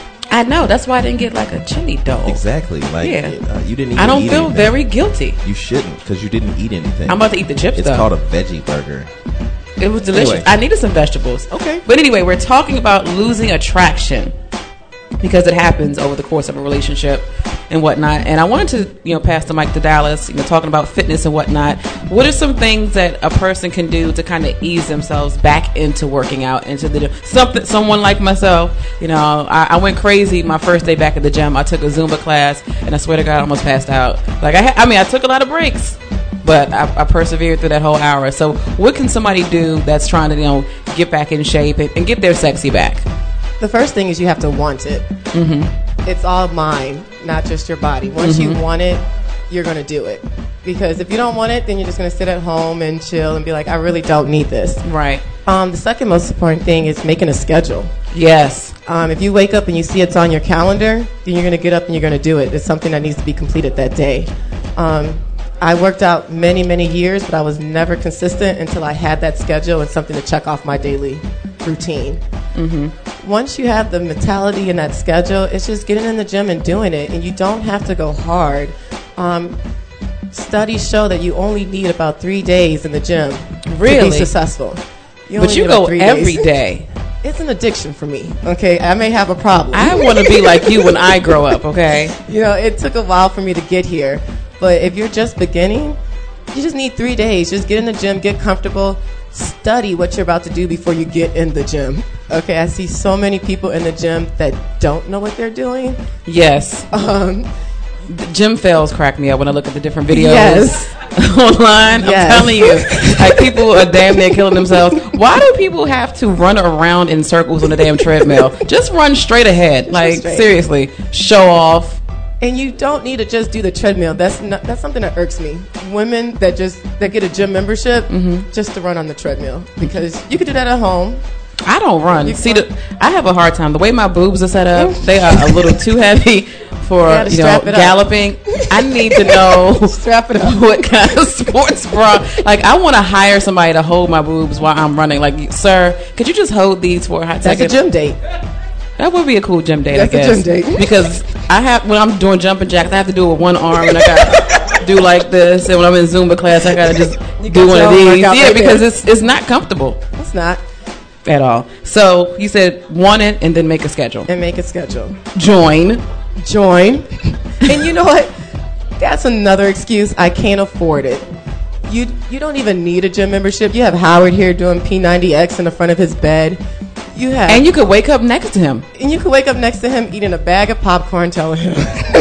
I know. That's why I didn't get like a chili dog. Exactly. Like Yeah. uh, you didn't. Even I don't eat feel anything. very guilty. You shouldn't, because you didn't eat anything. I'm about to eat the chips, It's though. called a veggie burger. It was delicious. Anyway. I needed some vegetables. Okay. But anyway, we're talking about losing attraction because it happens over the course of a relationship and whatnot. And I wanted to, you know, pass the mic to Dallas, you know, talking about fitness and whatnot. What are some things that a person can do to kind of ease themselves back into working out, into the something? Someone like myself, you know, I, I went crazy my first day back at the gym. I took a Zumba class, and I swear to God, I almost passed out. Like I, ha- I mean, I took a lot of breaks. But I, I persevered through that whole hour. So what can somebody do that's trying to, you know, get back in shape and, and get their sexy back? The first thing is you have to want it. Mm-hmm. It's all mind, not just your body. Once Mhm. you want it, you're going to do it. Because if you don't want it, then you're just going to sit at home and chill and be like, I really don't need this. Right. Um, the second most important thing is making a schedule. Yes. Um, if you wake up and you see it's on your calendar, then you're going to get up and you're going to do it. It's something that needs to be completed that day. Um, I worked out many, many years, but I was never consistent until I had that schedule and something to check off my daily routine. Mm-hmm. Once you have the mentality and that schedule, it's just getting in the gym and doing it, and you don't have to go hard. Um, studies show that you only need about three days in the gym to Really? be successful. But only you need about go three every days. day. It's an addiction for me, okay? I may have a problem. I want to be like you when I grow up, okay? You know, it took a while for me to get here. But if you're just beginning, you just need three days. Just get in the gym, get comfortable, study what you're about to do before you get in the gym. Okay, I see so many people in the gym that don't know what they're doing. Yes. Um, The gym fails crack me up when I look at the different videos Yes. online. Yes. I'm telling you, like people are damn near killing themselves. Why do people have to run around in circles on a damn treadmill? Just run straight ahead. Like straight. seriously, show off. And you don't need to just do the treadmill. That's not, that's something that irks me. Women that just that get a gym membership Mm-hmm. just to run on the treadmill, because you could do that at home. I don't run. You See, can- the, I have a hard time. The way my boobs are set up, they are a little too heavy for You gotta you know strap it up. galloping. I need to know Strap it up. what kind of sports bra. Like I want to hire somebody to hold my boobs while I'm running. Like, sir, could you just hold these for a hot That's a second? gym date. That would be a cool gym date, That's I a guess. gym date. Because I have when I'm doing jumping jacks, I have to do it with one arm, and I got to do like this. And when I'm in Zumba class, I got to just You do got one your of own these. workout Yeah, right because there. it's it's not comfortable It's not. at all. So you said want it and then make a schedule. And make a schedule. Join. Join. And you know what? That's another excuse. I can't afford it. You you don't even need a gym membership. You have Howard here doing P ninety X in the front of his bed. You have And you could wake up next to him. and you could wake up next to him eating a bag of popcorn, telling him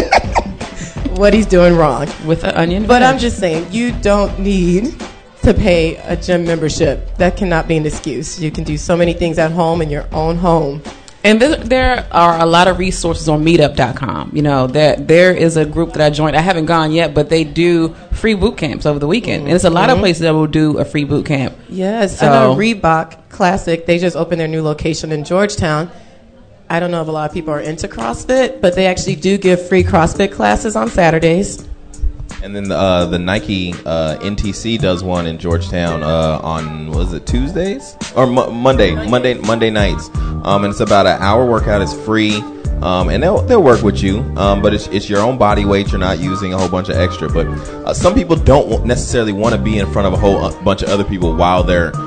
what he's doing wrong. With an onion. But I'm veg. just saying, you don't need to pay a gym membership. That cannot be an excuse. You can do so many things at home in your own home. And there, there are a lot of resources on meetup dot com. You know, there there is a group that I joined. I haven't gone yet, but they do free boot camps over the weekend. And there's a lot of Mhm. places that will do a free boot camp. Yes, So- I know Reebok Classic. They just opened their new location in Georgetown. I don't know if a lot of people are into CrossFit, but they actually do give free CrossFit classes on Saturdays. And then the, uh, the Nike uh, N T C does one in Georgetown uh, on was it Tuesdays or Mo- Monday Monday Monday nights. Um, and it's about an hour workout. It's free. Um, and they'll they'll work with you. Um, but it's it's your own body weight. You're not using a whole bunch of extra. But uh, some people don't necessarily want to be in front of a whole uh, bunch of other people while they're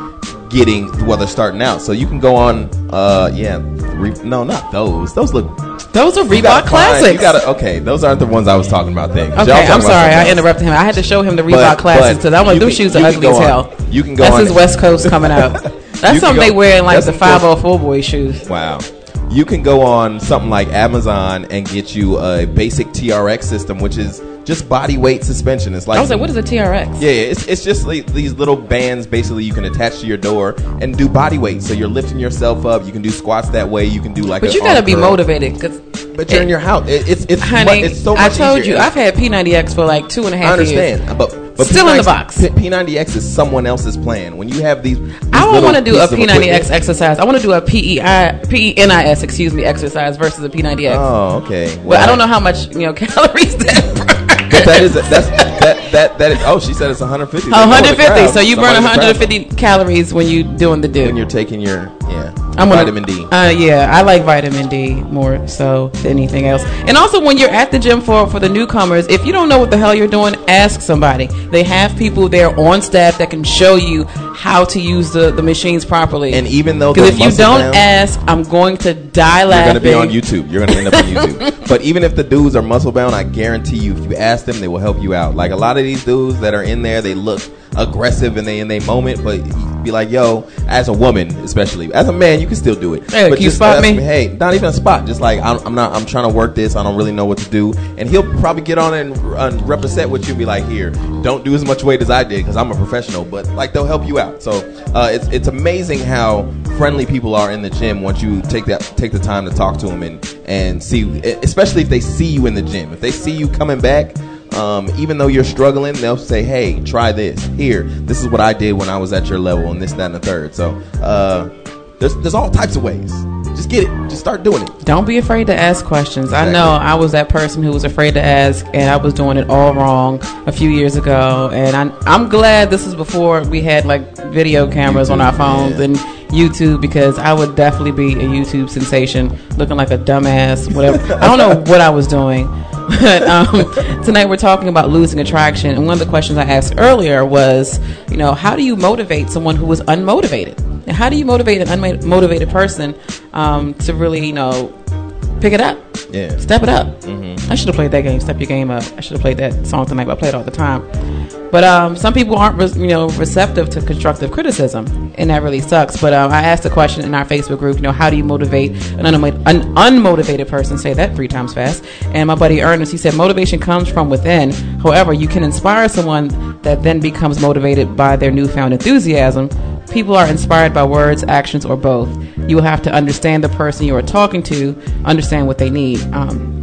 getting while they're starting out. So you can go on, uh, yeah, re- no, not those. Those look. Those are You gotta Reebok find- classics. You gotta okay. Those aren't the ones I was talking about. Then Okay, I'm sorry, I interrupted him. I had to show him the Reebok classics because I'm like, you those can- shoes are you can ugly go as on- hell. You can go That's on his West Coast coming out. You That's can something go- they wear in like that's the some five oh four boy shoes. Wow. You can go on something like Amazon and get you a basic T R X system, which is just body weight suspension. It's like I was like, what is a T R X? Yeah, yeah, it's it's just like these little bands basically you can attach to your door and do body weight. So you're lifting yourself up. You can do squats that way. You can do like. But an you gotta arm be curl. motivated, cause But you're in your house. It, it's it's honey, mu- it's so I much told easier. you, I've had P ninety X for like two and a half I understand, years. but, but Still P in the ninety box. P ninety X is someone else's plan. When you have these, these I don't little want to do a pieces of P ninety X equipment- exercise. I want to do a P E I P E N I S, excuse me, exercise versus a P ninety X. Oh, okay. Well, I don't know how much you know calories that. But that is that's that that that is. Oh, she said it's one hundred fifty. one hundred fifty. So you burn Somebody in the one hundred fifty crowd. calories when you doing the do. When you're taking your yeah I'm gonna- vitamin D. Uh, yeah, I like vitamin D more so than anything else. And also, when you're at the gym for for the newcomers, if you don't know what the hell you're doing, ask somebody. They have people there on staff that can show you how to use the, the machines properly. And even though because they're if you muscle don't bound- ask, I'm going to die You're laughing. going to be on YouTube. You're going to end up on YouTube. But even if the dudes are muscle bound, I guarantee you, if you ask them, they will help you out. Like a lot of these dudes that are in there, they look aggressive and they in their moment, but you be like, yo, as a woman, especially as a man, you can still do it. Hey, but can you just spot ask me? Hey, not even a spot. Just like I'm, I'm not. I'm trying to work this. I don't really know what to do, and he'll probably get on and uh, represent with you and be like, here, don't do as much weight as I did because I'm a professional. But like they'll help you out. So uh, it's it's amazing how friendly people are in the gym once you take that take the time to talk to them and and see, especially if they see you in the gym. If they see you coming back. Um, even though you're struggling, they'll say, hey, try this. Here, this is what I did when I was at your level and this, that, and the third. So uh, there's there's all types of ways. Just get it. Just start doing it. Don't be afraid to ask questions. Exactly. I know I was that person who was afraid to ask, and I was doing it all wrong a few years ago. And I'm, I'm glad this is before we had like video cameras on our phones yeah. and YouTube, because I would definitely be a YouTube sensation, looking like a dumbass, whatever. I don't know what I was doing. But um, tonight we're talking about losing attraction, and one of the questions I asked earlier was, you know, how do you motivate someone who is unmotivated? And how do you motivate an unmotivated person um, to really, you know, pick it up? Yeah. Step it up. Mm-hmm. I should have played that game, Step Your Game Up. I should have played that song tonight, but I play it all the time. But um, some people aren't, re- you know, receptive to constructive criticism, and that really sucks. But um, I asked a question in our Facebook group, you know, how do you motivate an, unmo- an unmotivated person? Say that three times fast. And my buddy Ernest, he said, motivation comes from within. However, you can inspire someone that then becomes motivated by their newfound enthusiasm. People are inspired by words, actions, or both. You will have to understand the person you are talking to, understand what they need. Um,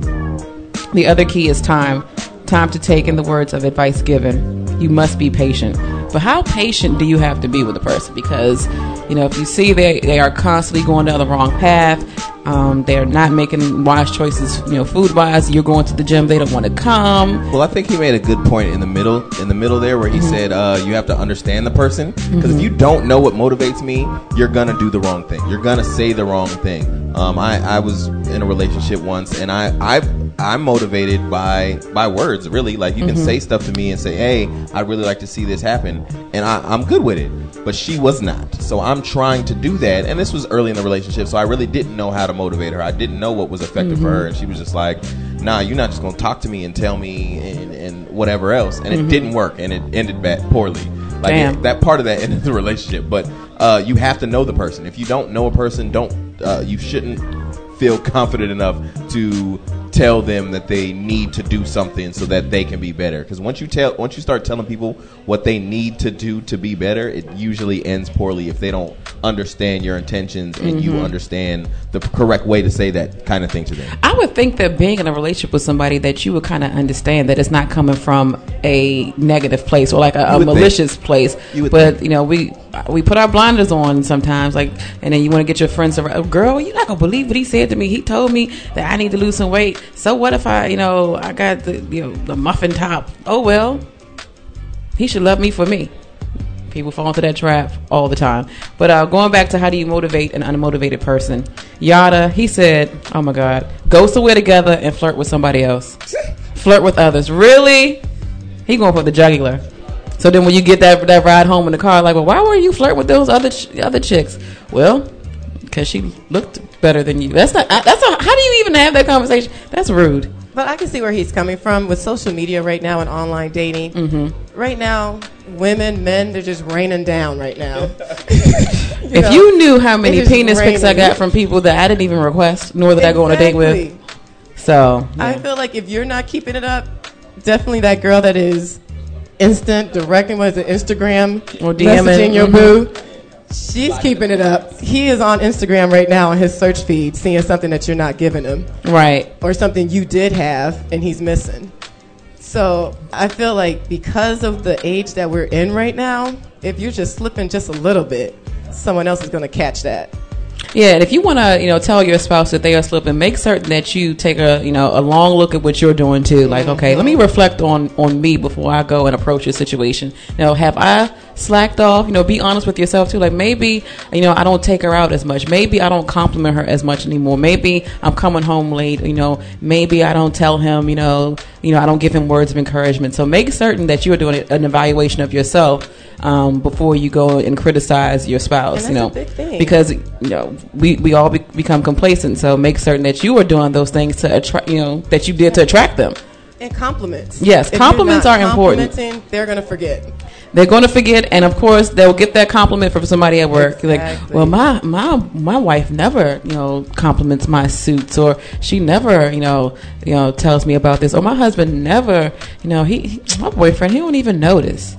the other key is time. Time to take in the words of advice given. You must be patient. But how patient do you have to be with a person? Because, you know, if you see they, they are constantly going down the wrong path, um, they're not making wise choices, you know, food-wise, you're going to the gym, they don't want to come. Well, I think he made a good point in the middle, in the middle there, where he Mm-hmm. said uh, you have to understand the person, because Mm-hmm. if you don't know what motivates me, you're gonna do the wrong thing. You're gonna say the wrong thing. Um, I, I was in a relationship once, and I, I, I'm motivated by by words. Really, like you can Mhm. say stuff to me and say, "Hey, I'd really like to see this happen," and I, I'm good with it. But she was not, so I'm trying to do that. And this was early in the relationship, so I really didn't know how to motivate her. I didn't know what was effective for Mhm. her, and she was just like, "Nah, you're not just gonna talk to me and tell me and, and whatever else." And it Mhm. didn't work, and it ended bad poorly. Like Damn. it- that part of that ended the relationship. But uh, you have to know the person. If you don't know a person, don't uh, you shouldn't feel confident enough to tell them that they need to do something so that they can be better. Because once you tell, once you start telling people what they need to do to be better, it usually ends poorly if they don't understand your intentions and you Mhm. understand the correct way to say that kind of thing to them. I would think that being in a relationship with somebody that you would kind of understand that it's not coming from a negative place or like a, a You would malicious think. place. You would But think. you know, we we put our blinders on sometimes, like, and then you want to get your friends around. Girl, you're not gonna believe what he said to me. He told me that I need to lose some weight. So what if I, you know, I got the you know the muffin top? Oh well, he should love me for me. People fall into that trap all the time. But uh, going back to how do you motivate an unmotivated person? Yada, he said, oh my God, go somewhere together and flirt with somebody else. Flirt with others. Really? He going for the jugular. So then when you get that that ride home in the car, like, well, why were you flirting with those other ch- other chicks? Well, because she looked better than you. That's not. That's not. How do you even have that conversation? That's rude. But I can see where he's coming from with social media right now and online dating. Mm-hmm. Right now, women, men, they're just raining down right now. you if know, you knew how many it's penis pics I raining. got from people that I didn't even request, nor that I go on a date with. So yeah. I feel like if you're not keeping it up, definitely that girl that is instant directing, was it Instagram or DMing messaging your mm-hmm. boo. She's keeping it up. He is on Instagram right now on his search feed, seeing something that you're not giving him, right? Or something you did have and he's missing. So I feel like because of the age that we're in right now, if you're just slipping just a little bit, someone else is going to catch that. Yeah, and if you want to, you know, tell your spouse that they are slipping, make certain that you take a, you know, a long look at what you're doing too. Like, okay, let me reflect on on me before I go and approach a situation. You know, have I slacked off? You know, be honest with yourself too. Like, maybe, you know, I don't take her out as much. Maybe I don't compliment her as much anymore. Maybe I'm coming home late. You know, maybe I don't tell him. You know, you know, I don't give him words of encouragement. So make certain that you are doing an evaluation of yourself um, before you go and criticize your spouse. And that's you know, a big thing. because you know we we all be, become complacent. So make certain that you are doing those things to attract. You know, that you did to attract them. And compliments. Yes, If compliments you're not are important. complimenting, they're going to forget. They're going to forget, and of course, they'll get that compliment from somebody at work. Exactly. Like, well, my my my wife never, you know, compliments my suits, or she never, you know, you know, tells me about this, or my husband never, you know, he, he my boyfriend, he don't even notice.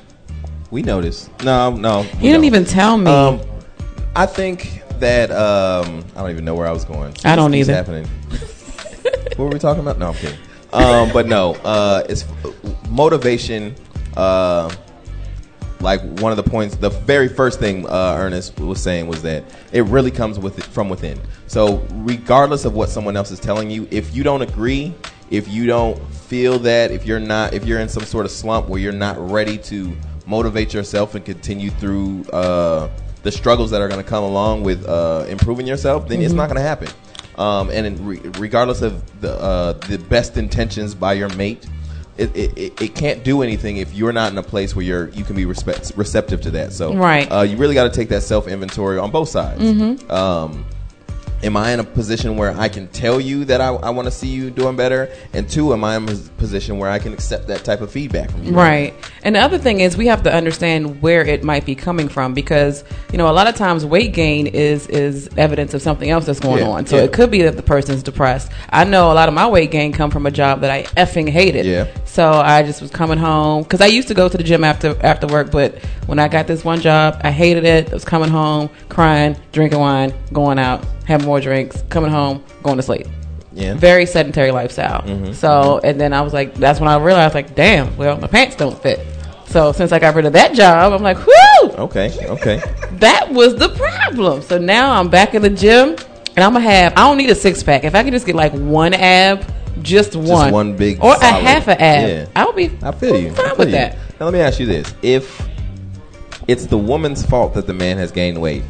We notice. No, no. He didn't even tell me. Um, I think that um, I don't even know where I was going. I don't What's either. Happening. What were we talking about? No, I'm kidding. Um, but no, uh, it's motivation. Uh, like one of the points, the very first thing uh, Ernest was saying was that it really comes with it from within. So regardless of what someone else is telling you, if you don't agree, if you don't feel that, if you're not, if you're in some sort of slump where you're not ready to motivate yourself and continue through uh, the struggles that are going to come along with uh, improving yourself, then mm-hmm. it's not going to happen. Um, and in re- regardless of the uh, the best intentions by your mate, It, it it can't do anything if you're not in a place where you're you can be respect, receptive to that. So right. uh, you really got to take that self inventory on both sides. Mm-hmm. Um, am I in a position where I can tell you that I, I want to see you doing better? And two, am I in a position where I can accept that type of feedback from you? Right. And the other thing is we have to understand where it might be coming from, because, you know, a lot of times weight gain is is evidence of something else that's going Yeah, on. So yeah. it could be that the person's depressed. I know a lot of my weight gain come from a job that I effing hated. Yeah. So I just was coming home, because I used to go to the gym after after work, but when I got this one job, I hated it. I was coming home, crying, drinking wine, going out, having more drinks, coming home, going to sleep. Yeah. Very sedentary lifestyle. Mm-hmm. So, and then I was like, that's when I realized, like, damn, well, my pants don't fit. So since I got rid of that job, I'm like, whoo! Okay, okay. That was the problem. So now I'm back in the gym, and I'm going to have, I don't need a six pack. If I could just get like one ab, just one. Just one big or solid. a half a ab. Yeah. I would be I feel you. fine I feel with you. that. Now let me ask you this: if it's the woman's fault that the man has gained weight,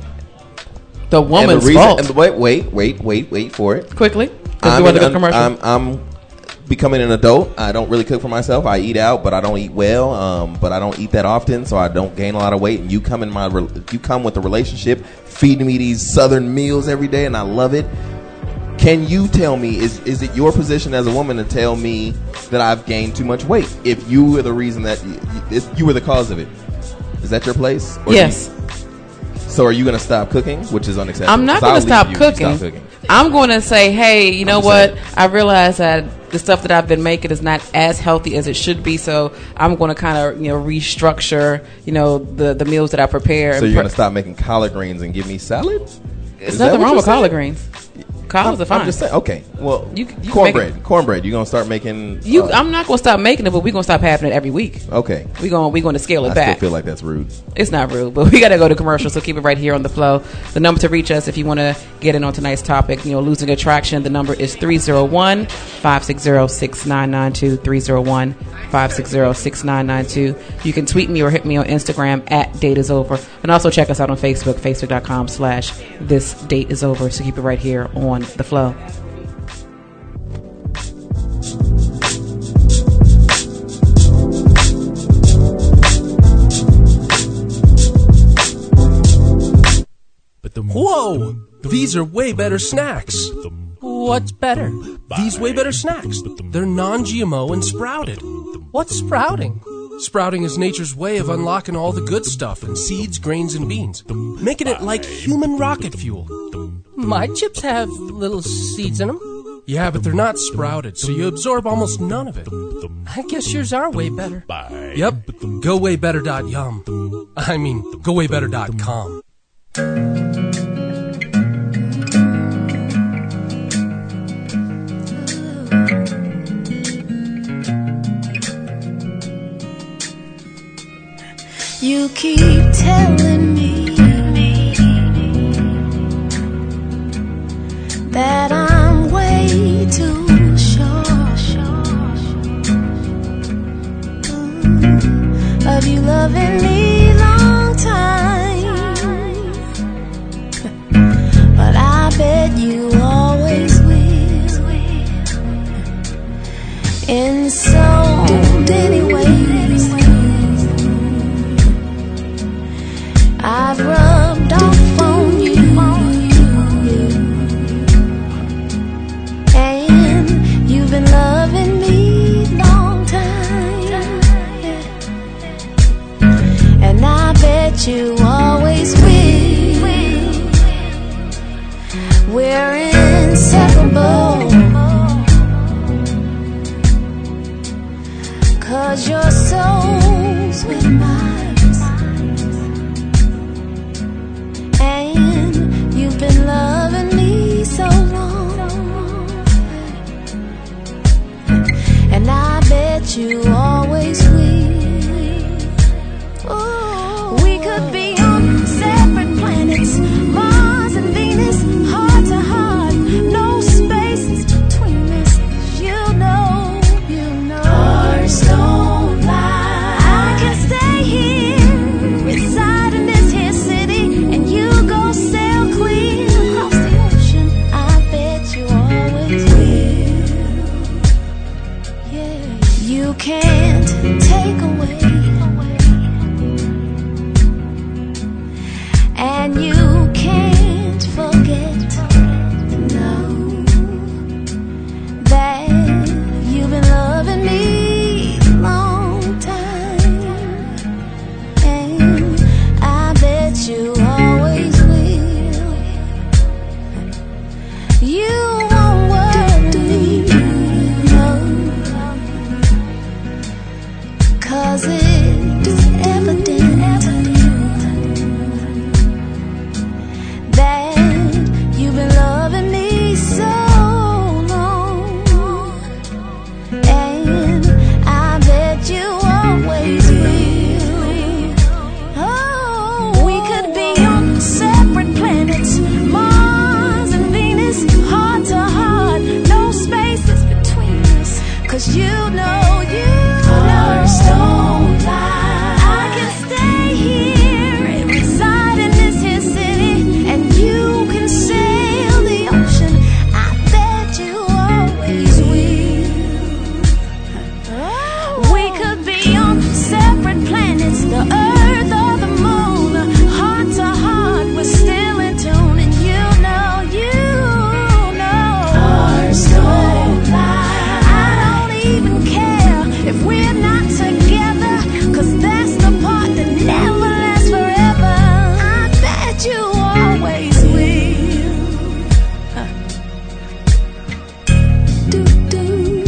the woman's and the reason, fault. And the, wait, wait, wait, wait, wait for it. Quickly. I'm, we want to go an- commercial. I'm, I'm becoming an adult. I don't really cook for myself. I eat out, but I don't eat well. Um, but I don't eat that often, so I don't gain a lot of weight. And you come in my, re- you come with a relationship, feeding me these Southern meals every day, and I love it. Can you tell me, is is it your position as a woman to tell me that I've gained too much weight? If you were the reason that, you, if you were the cause of it, is that your place? Or yes. do you- so are you going to stop cooking, which is unacceptable? I'm not 'Cause I'll going to stop leave you if you cooking. stop cooking. I'm going to say, hey, you know just what? saying. I realize that the stuff that I've been making is not as healthy as it should be, so I'm going to kind of, you know, restructure, you know, the, the meals that I prepare. So and you're pre- going to stop making collard greens and give me salad? There's Is that nothing what wrong you're with collard saying? greens. Collards I'm, are fine. I'm just saying. Okay. Well, You- you can cornbread. make Cornbread. You're going to start making... You, uh, I'm not going to stop making it, but we're going to stop having it every week. Okay. We're going we're going to scale it I back. still feel like that's rude. It's not rude, but we got to go to commercial, so keep it right here on the flow. The number to reach us if you want to get in on tonight's topic, you know, losing attraction, the number is three oh one, five six oh, six nine nine two, three oh one, five six oh, six nine nine two. You can tweet me or hit me on Instagram at Date Is Over. And also check us out on Facebook, facebook.com slash This Date Is Over. So keep it right here on the flow. Whoa! These are way better snacks. What's better? These way better snacks. They're non-G M O and sprouted. What's sprouting? Sprouting is nature's way of unlocking all the good stuff in seeds, grains, and beans, making it like human rocket fuel. My chips have little seeds in them. Yeah, but they're not sprouted, so you absorb almost none of it. I guess yours are way better. Yep, go way better dot yum. I mean, go way better dot com. You keep telling me that I'm way too short of you loving me long time, but I bet you always will in so many ways. I've rubbed off on you, and you've been loving me long time, and I bet you always will. We're inseparable, 'cause your soul's with mine. You've been loving me so long, and I bet you always will. Oh, we could be on separate planets, Mars and Venus, heart to heart, no spaces between us. You know, you know, hearts don't lie. I can stay here, reside in this here city, and you go sail clear across the ocean. I bet you always will. Yeah, you can't take away, and you can't forget, no, that you've been loving me long time, and I bet you always will. You won't worry, no, 'cause it's evident that you've been loving me so long, and I bet you always will. Oh, we could be on separate planets, Mars and Venus, heart to heart, no spaces between us, 'cause you know, you know, don't lie. I can stay here and reside in this here city, and you can sail the ocean. I bet you always will. We could be on separate planets, the earth or the moon, heart to heart, we're still in tune, and you know, you know, hearts don't lie. I don't even care if we're not together, 'cause that's the part that never lasts forever. I bet you always will. Do, do,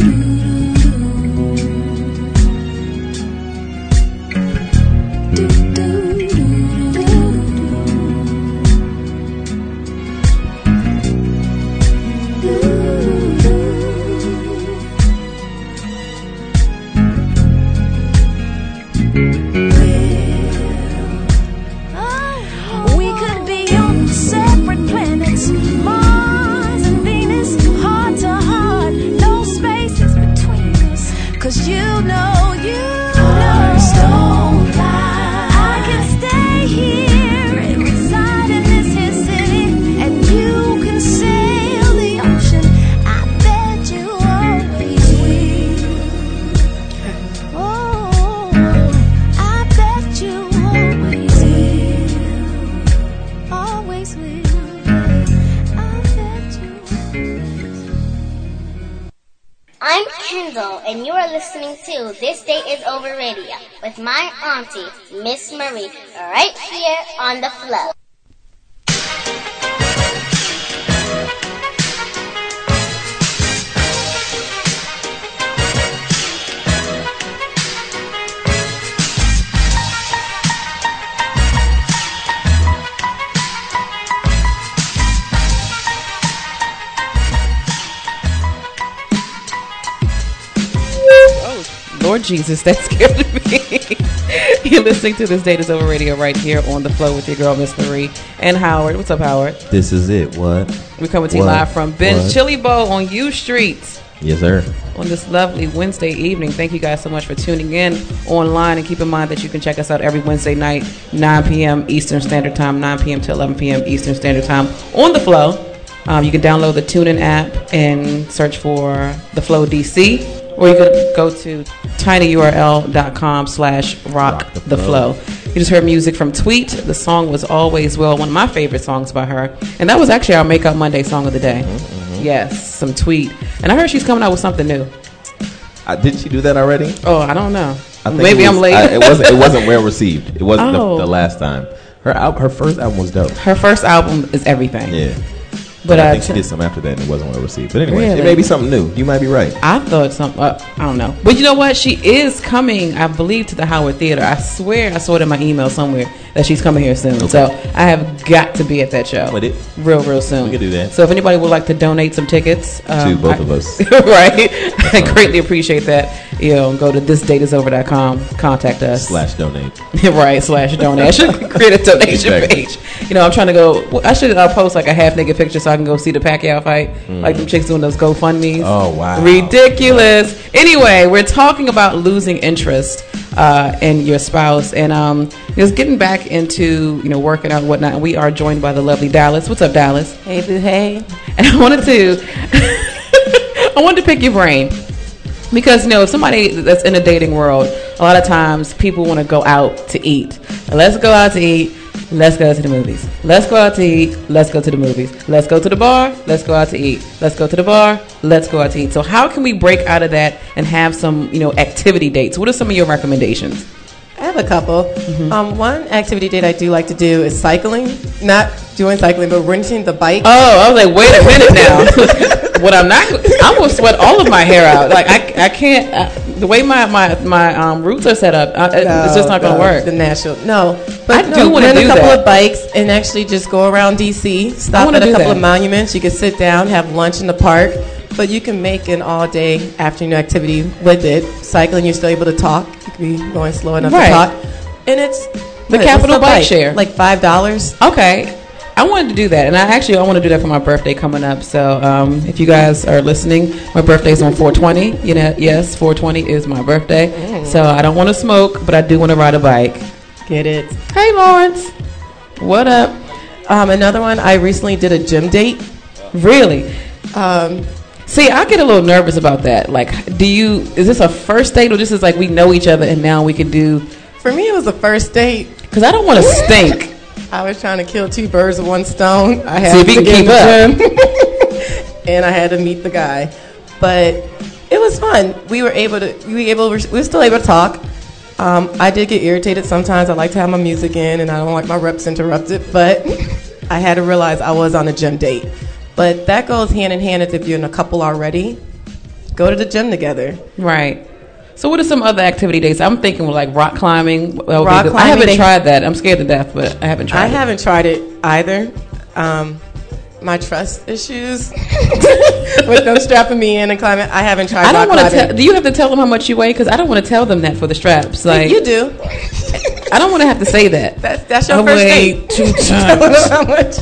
do, do, do, we could be on separate planets, Mars and Venus, heart to heart, no spaces between us, 'cause you know, you know, don't lie. I can stay here and reside in this here city, and you can sail the ocean. I bet you always will. Oh, I Kendall, and you are listening to This Day Is Over Radio with my auntie, Miss Marie, right here on the flow. Lord Jesus, that scared me. You're listening to This Date Is Over Radio right here on the flow with your girl, Miss Marie, and Howard. What's up, Howard? This is it. What? We're coming to you What? live from Ben's What? Chili Bowl on U Street Yes, sir. on this lovely Wednesday evening. Thank you guys so much for tuning in online, and keep in mind that you can check us out every Wednesday night, nine p.m. Eastern Standard Time, nine p.m. to eleven p.m. Eastern Standard Time on the flow. Um, you can download the TuneIn app and search for The Flow D C, or you could go to tinyurl.com slash rock the flow. You just heard music from Tweet. The song was Always Well, one of my favorite songs by her. And that was actually our Make Up Monday song of the day. Mm-hmm. Yes, some Tweet. And I heard she's coming out with something new. Uh, didn't she do that already? Oh, I don't know. I think Maybe it was, I'm late. I, it wasn't. It wasn't well received. It wasn't Oh. the, the last time. Her al- her first album was dope. Her first album is everything. Yeah. But, But I uh, think she t- did some after that and it wasn't well received. But anyway, Really? it may be something new. You might be right. I thought some, uh, I don't know. But you know what? She is coming, I believe, to the Howard Theater. I swear I saw it in my email somewhere that she's coming here soon. Okay. So I have got to be at that show. With it. Real, real soon. We can do that. So if anybody would like to donate some tickets. Um, To both I- of us. right. I greatly appreciate that. You know, go to this date is over dot com, contact us. Slash donate. right, slash donate. I should create a donation Exactly. page. You know, I'm trying to go, well, I should uh, post like a half naked picture so I can go see the Pacquiao fight. Mm. Like them chicks doing those GoFundMes. Oh, wow. Ridiculous. Anyway, we're talking about losing interest uh, in your spouse and um, just getting back into, you know, working out and whatnot. And we are joined by the lovely Dallas. What's up, Dallas? Hey, boo, hey. And I wanted to, I wanted to pick your brain. Because, you know, if somebody that's in a dating world, a lot of times people want to go out to eat. Let's go out to eat. Let's go to the movies. Let's go out to eat. Let's go to the movies. Let's go to the bar. Let's go out to eat. Let's go to the bar. Let's go out to eat. So how can we break out of that and have some, you know, activity dates? What are some of your recommendations? I have a couple. Mm-hmm. Um, one activity date I do like to do is cycling. Not doing cycling, but renting the bike. Oh, I was like, wait a minute now. What I'm not, I'm gonna sweat all of my hair out. Like I, I can't. I, the way my my my um, roots are set up, I, No, it's just not gonna no, work. The national, no. But I no, do wanna rent do a couple that. of bikes and actually just go around D C. Stop wanna at a do couple that. of monuments. You can sit down, have lunch in the park, but you can make an all-day afternoon activity with it. Cycling, you're still able to talk. You can be going slow enough Right. to talk, and it's The what, Capital what's Bike Share. like five dollars. Okay. I wanted to do that, and I actually I want to do that for my birthday coming up. So, um, if you guys are listening, my birthday's on four twenty. You know, yes, four twenty is my birthday. Mm. So I don't want to smoke, but I do want to ride a bike. Get it? Hey, Lawrence, what up? Um, another one. I recently did a gym date. Really? Um, See, I get a little nervous about that. Like, do you? Is this a first date, or this is like we know each other and now we can do? For me, it was a first date. Because I don't want to stink. I was trying to kill two birds with one stone. I had See if to you can get keep in the gym, and I had to meet the guy. But it was fun. We were able to. We were able. We were still able to talk. Um, I did get irritated sometimes. I like to have my music in, and I don't like my reps interrupted. But I had to realize I was on a gym date. But that goes hand in hand as if you're in a couple already. Go to the gym together. Right. So what are some other activity dates? I'm thinking like rock climbing. That would be Rock good. I climbing, haven't they- tried that. I'm scared to death, but I haven't tried I it. haven't tried it either. Um, my trust issues with them strapping me in and climbing. I haven't tried. I don't rock want to climbing. tell. Do you have to tell them how much you weigh? Because I don't want to tell them that for the straps. Like you do. I don't want to have to say that. That's that's your I first weigh date. two Tell them times. how much.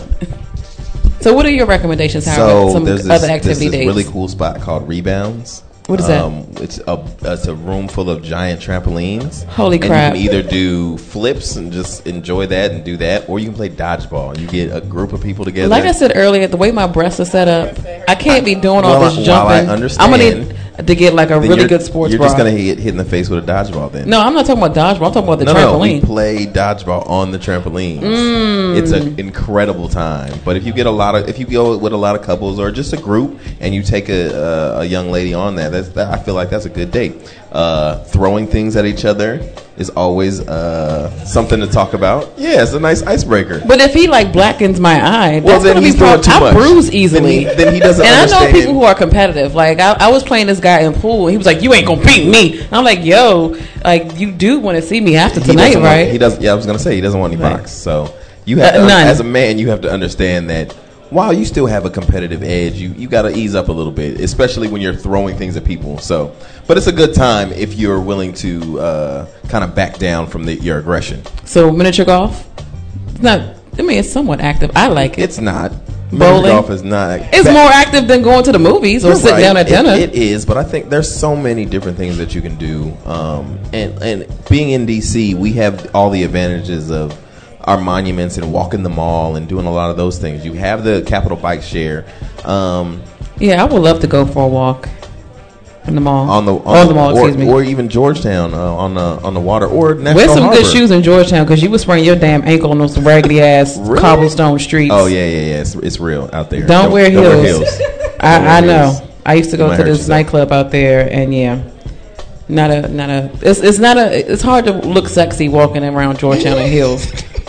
So what are your recommendations, Howard? So Some there's this, other there's activity this dates. really cool spot called Rebounds. What is that? Um, it's a it's a room full of giant trampolines. Holy and crap. You can either do flips and just enjoy that and do that, or you can play dodgeball. You get a group of people together. Like I said earlier, the way my breasts are set up, I can't be doing all Well, this while I jumping. understand, I'm gonna need to get like a Then really you're- good sports You're bra. just gonna hit hit in the face with a dodgeball then. No, I'm not talking about dodgeball. I'm talking about the no, no, we trampoline. play dodgeball on the trampolines. Mm. It's an incredible time. But if you get a lot of, if you go with a lot of couples or just a group, and you take a a, a young lady on that, that's that, I feel like that's a good date. Uh, throwing things at each other is always uh, something to talk about. Yeah, it's a nice icebreaker. But if he like blackens my eye, Well, that's then gonna he's be doing prob- too I much. bruise easily. Then he- then he doesn't And I know understand. people who are competitive. Like I, I was playing this guy in pool, and he was like, "You ain't gonna beat me." And I'm like, "Yo, like you do want to see me after He tonight, doesn't want- right?" he does. Yeah, I was gonna say he doesn't want any Right. box. So you have Uh, to, none. as a man, you have to understand that while you still have a competitive edge, you you got to ease up a little bit, especially when you're throwing things at people. So, but it's a good time if you're willing to uh, kind of back down from the, your aggression. So miniature golf, it's not. I mean, it's somewhat active. I like it. It's not. Bowling? Miniature golf is not. It's more active than going to the movies or You're sitting right. down at It- dinner. it is, but I think there's so many different things that you can do. Um, and and being in D C, we have all the advantages of our monuments and walking the mall and doing a lot of those things. You have the Capitol Bike Share. Um, Yeah, I would love to go for a walk in the mall. on the on, the mall, or, excuse me. or even Georgetown uh, on the on the water or National Wear some Harbor. good shoes in Georgetown because you was spraying your damn ankle on those raggedy ass Really? cobblestone streets. Oh yeah, yeah, yeah. It's, it's real out there. Don't, wear heels. heels. I, Don't wear I know. heels. I used to You go might to hurt this yourself. nightclub out there, and yeah, not a not a. It's it's not a. It's hard to look sexy walking around Georgetown in heels.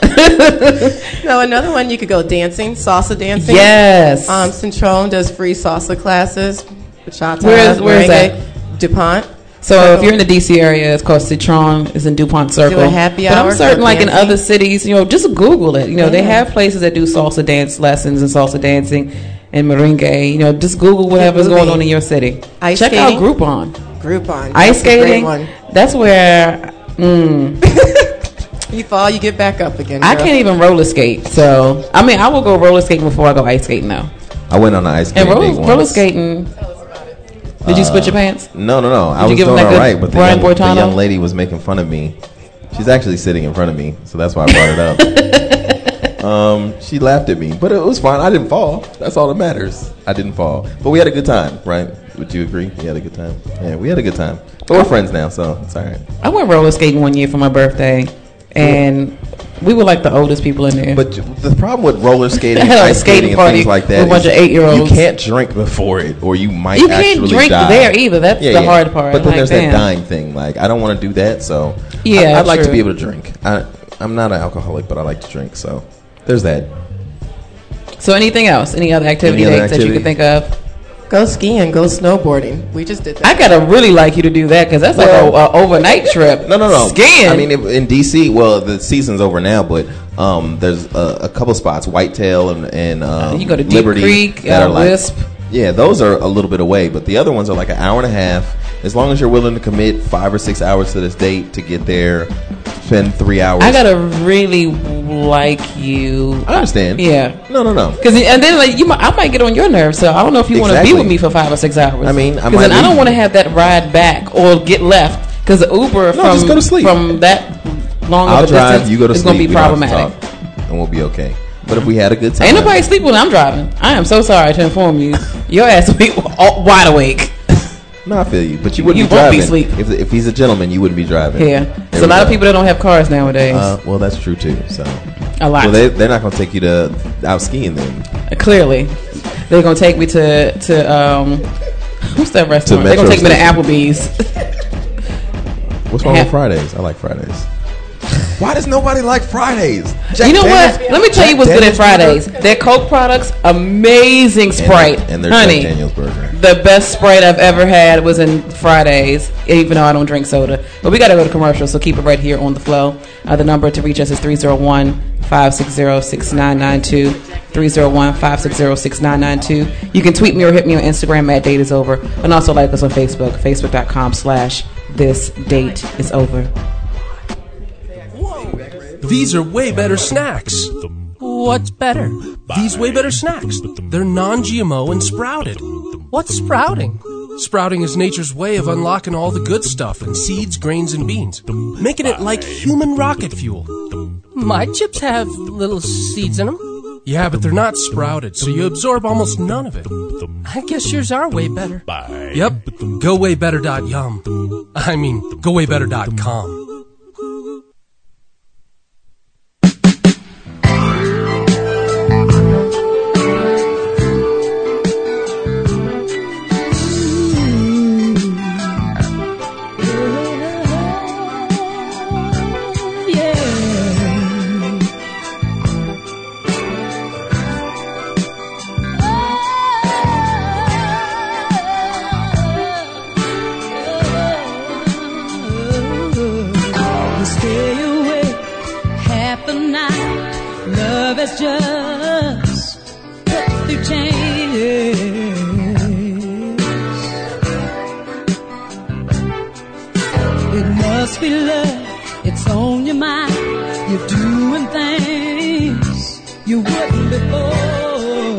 No, another one you could go dancing, salsa dancing. Yes. Um, Centrone does free salsa classes. Bachata, Where's- where's merengue, that? DuPont. So if you're in the D C area, it's called Citron. It's in DuPont Circle. Do a happy but hour I'm certain, for like in dancing. other cities, you know, just Google it. You know, they Yeah. have places that do salsa dance lessons and salsa dancing and merengue. You know, just Google whatever's going on in your city. Ice Check skating. out Groupon. Groupon. Ice That's a great skating. one. That's where. Mm, You fall, you get back up again. I girl. can't even roller skate. So I mean, I will go roller skating before I go ice skating though. I went on the ice And skating roller, date once. roller skating. Did you split your pants? No, no, no. I Did you was give him doing that all good right, but the Brian young, the Boitano? young lady was making fun of me. She's actually sitting in front of me, so that's why I brought it up. um, she laughed at me, but it was fine. I didn't fall. That's all that matters. I didn't fall, but we had a good time, right? Would you agree? We had a good time. Yeah, we had a good time. But we're friends now, so it's all right. I went roller skating one year for my birthday, and we were like the oldest people in there. But the problem with roller skating, I had a ice skating, skating and party things like that, with a bunch is of eight-year-olds. You can't drink before it, or you might You can't actually drink die. there either. That's the hard part. But then Like, there's damn. that dying thing. Like I don't want to do that, so Yeah, I, I'd like to true. be able to drink. I, I'm not an alcoholic, but I like to drink. So there's that. So anything else? Any other activity Any other dates that you could think of? Go skiing, go snowboarding. We just did that. I gotta really like you to do that because that's like Well- a, a overnight trip. No, no, no. Skiing. I mean, if, in D C, well, the season's over now, but um, there's a, a couple spots, Whitetail and, and um, You go to Deep Liberty, Creek, that uh, are like, Wisp. Yeah, those are a little bit away, but the other ones are like an hour and a half. As long as you're willing to commit five or six hours to this date to get there, spend three hours. I gotta really like you. I understand. Yeah. No, no, no. Because and then like you, might, I might get on your nerves. So I don't know if you want to be Exactly. with me for five or six hours. I mean, I because might then I don't leave. want to have that ride back or get left because the Uber No, from just go to sleep. from that long I'll of a drive. distance You go to is sleep. gonna be we don't have to problematic. talk, and we'll be okay. But if we had a good time, Ain't nobody sleep when I'm driving. I am so sorry to inform you. Your ass will be all- wide awake. No, I feel you. But you wouldn't You be won't be driving. asleep. If, if he's a gentleman, you wouldn't be driving. Yeah. There There's a we lot of go. people that don't have cars nowadays. Uh, well, that's true too. So A lot. Well, they, they're not going to take you to out skiing then. Clearly, they're gonna take me to to um, what's that restaurant? They're Metro gonna take me to Station. Applebee's. What's wrong Ha- with Fridays? I like Fridays. Why does nobody like Fridays? You know what? Let me tell you what's good at Daniel's Fridays. Their Coke products, amazing Sprite. and, and their Honey, Jack Daniel's burger. the best Sprite I've ever had was in Fridays, even though I don't drink soda. But we got to go to commercial, so keep it right here on the flow. Uh, the number to reach us is three oh one, five six zero, six nine nine two. three oh one, five six zero, six nine nine two. You can tweet me or hit me on Instagram at Date Is Over. And also like us on Facebook, facebook.com slash This Date Is Over. These are way better snacks. What's better? These way better snacks. They're non-G M O and sprouted. What's sprouting? Sprouting is nature's way of unlocking all the good stuff in seeds, grains, and beans, making it like human rocket fuel. My chips have little seeds in them. Yeah, but they're not sprouted, so you absorb almost none of it. I guess yours are way better. Yep, go way better dot yum. I mean, go way better dot com. Just put through changes. It must be love, it's on your mind. You're doing things you wouldn't before.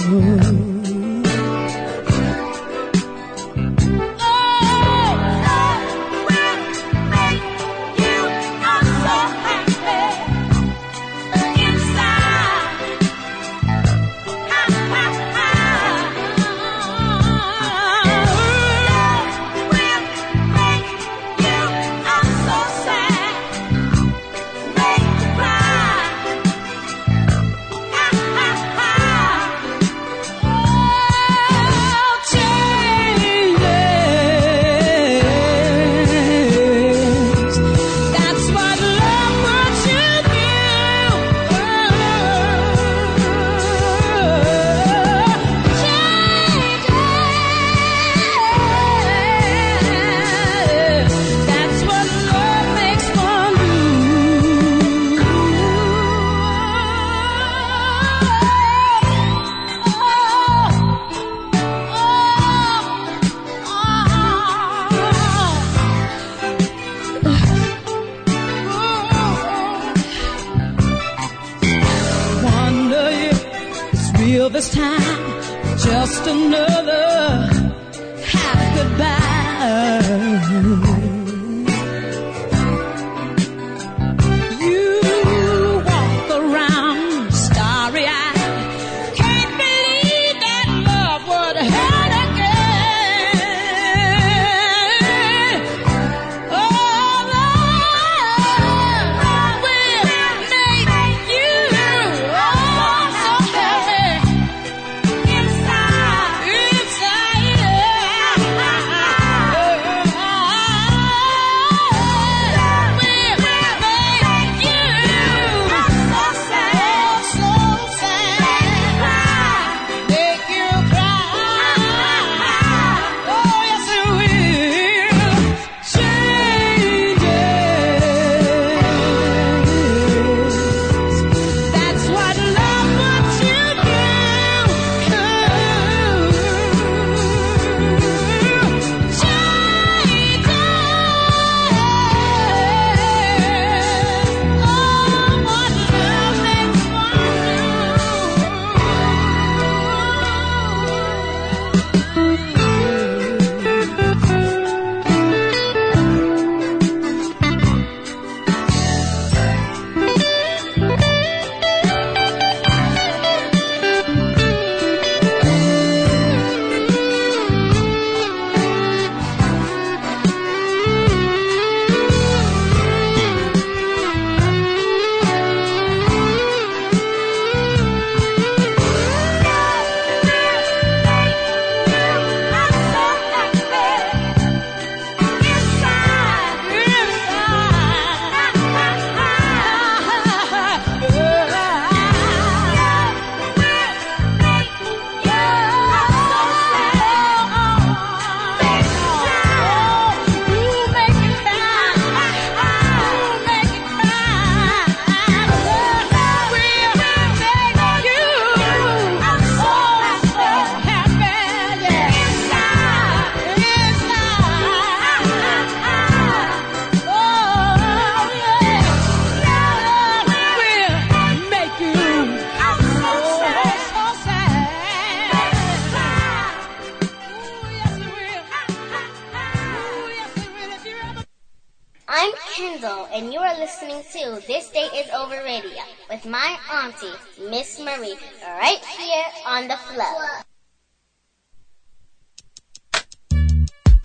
This time, just another half goodbye. You walk around starry-eyed, can't believe that love would hurt again. Oh, love will make you oh, so happy. I'm Kendall, and you are listening to This Day Is Over Radio with my auntie, Miss Marie, right here on the flow.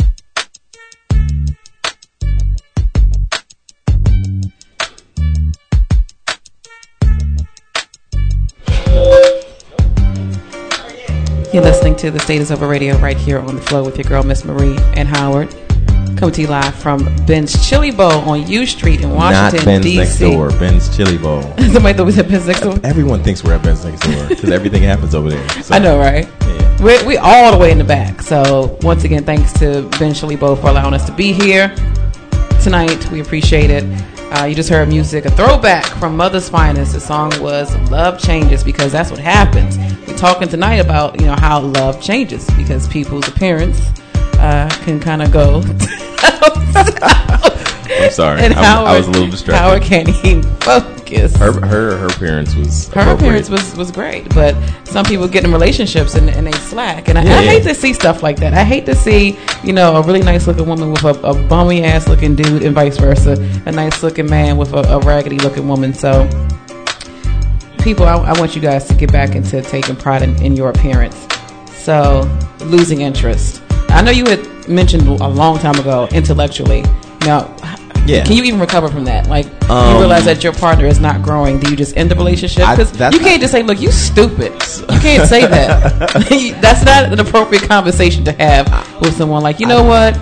You're listening to The State is Over Radio right here on The Flow with your girl, Miss Marie and Howard. Coming to you live from Ben's Chili Bowl on U Street in Washington, Not Ben's D C next door, Ben's Chili Bowl. Somebody thought we said Ben's next door? Everyone thinks we're at Ben's next door because everything happens over there. So. I know, right? Yeah. We're, we're all the way in the back. So, once again, thanks to Ben's Chili Bowl for allowing us to be here tonight. We appreciate it. Uh, you just heard music, a throwback from Mother's Finest. The song was Love Changes, because that's what happens. We're talking tonight about, you know, how love changes because people's appearance uh, can kind of go. I'm sorry. And I, Howard, I was a little distracted. Howard can't even focus. Her her her appearance was her appearance was, was great, but some people get in relationships and, and they slack, and I, yeah, I yeah. hate to see stuff like that. I hate to see, you know, a really nice looking woman with a, a bummy ass looking dude, and vice versa. A nice looking man with a, a raggedy looking woman. So, people, I, I want you guys to get back into taking pride in, in your appearance. So, losing interest. I know you had mentioned a long time ago intellectually. Now, yeah. Can you even recover from that? Like, Um, you realize that your partner is not growing. Do you just end the relationship? I- Because that's you can't just say, look, you stupid. You can't say that. That's not an appropriate conversation to have with someone. Like, you know what?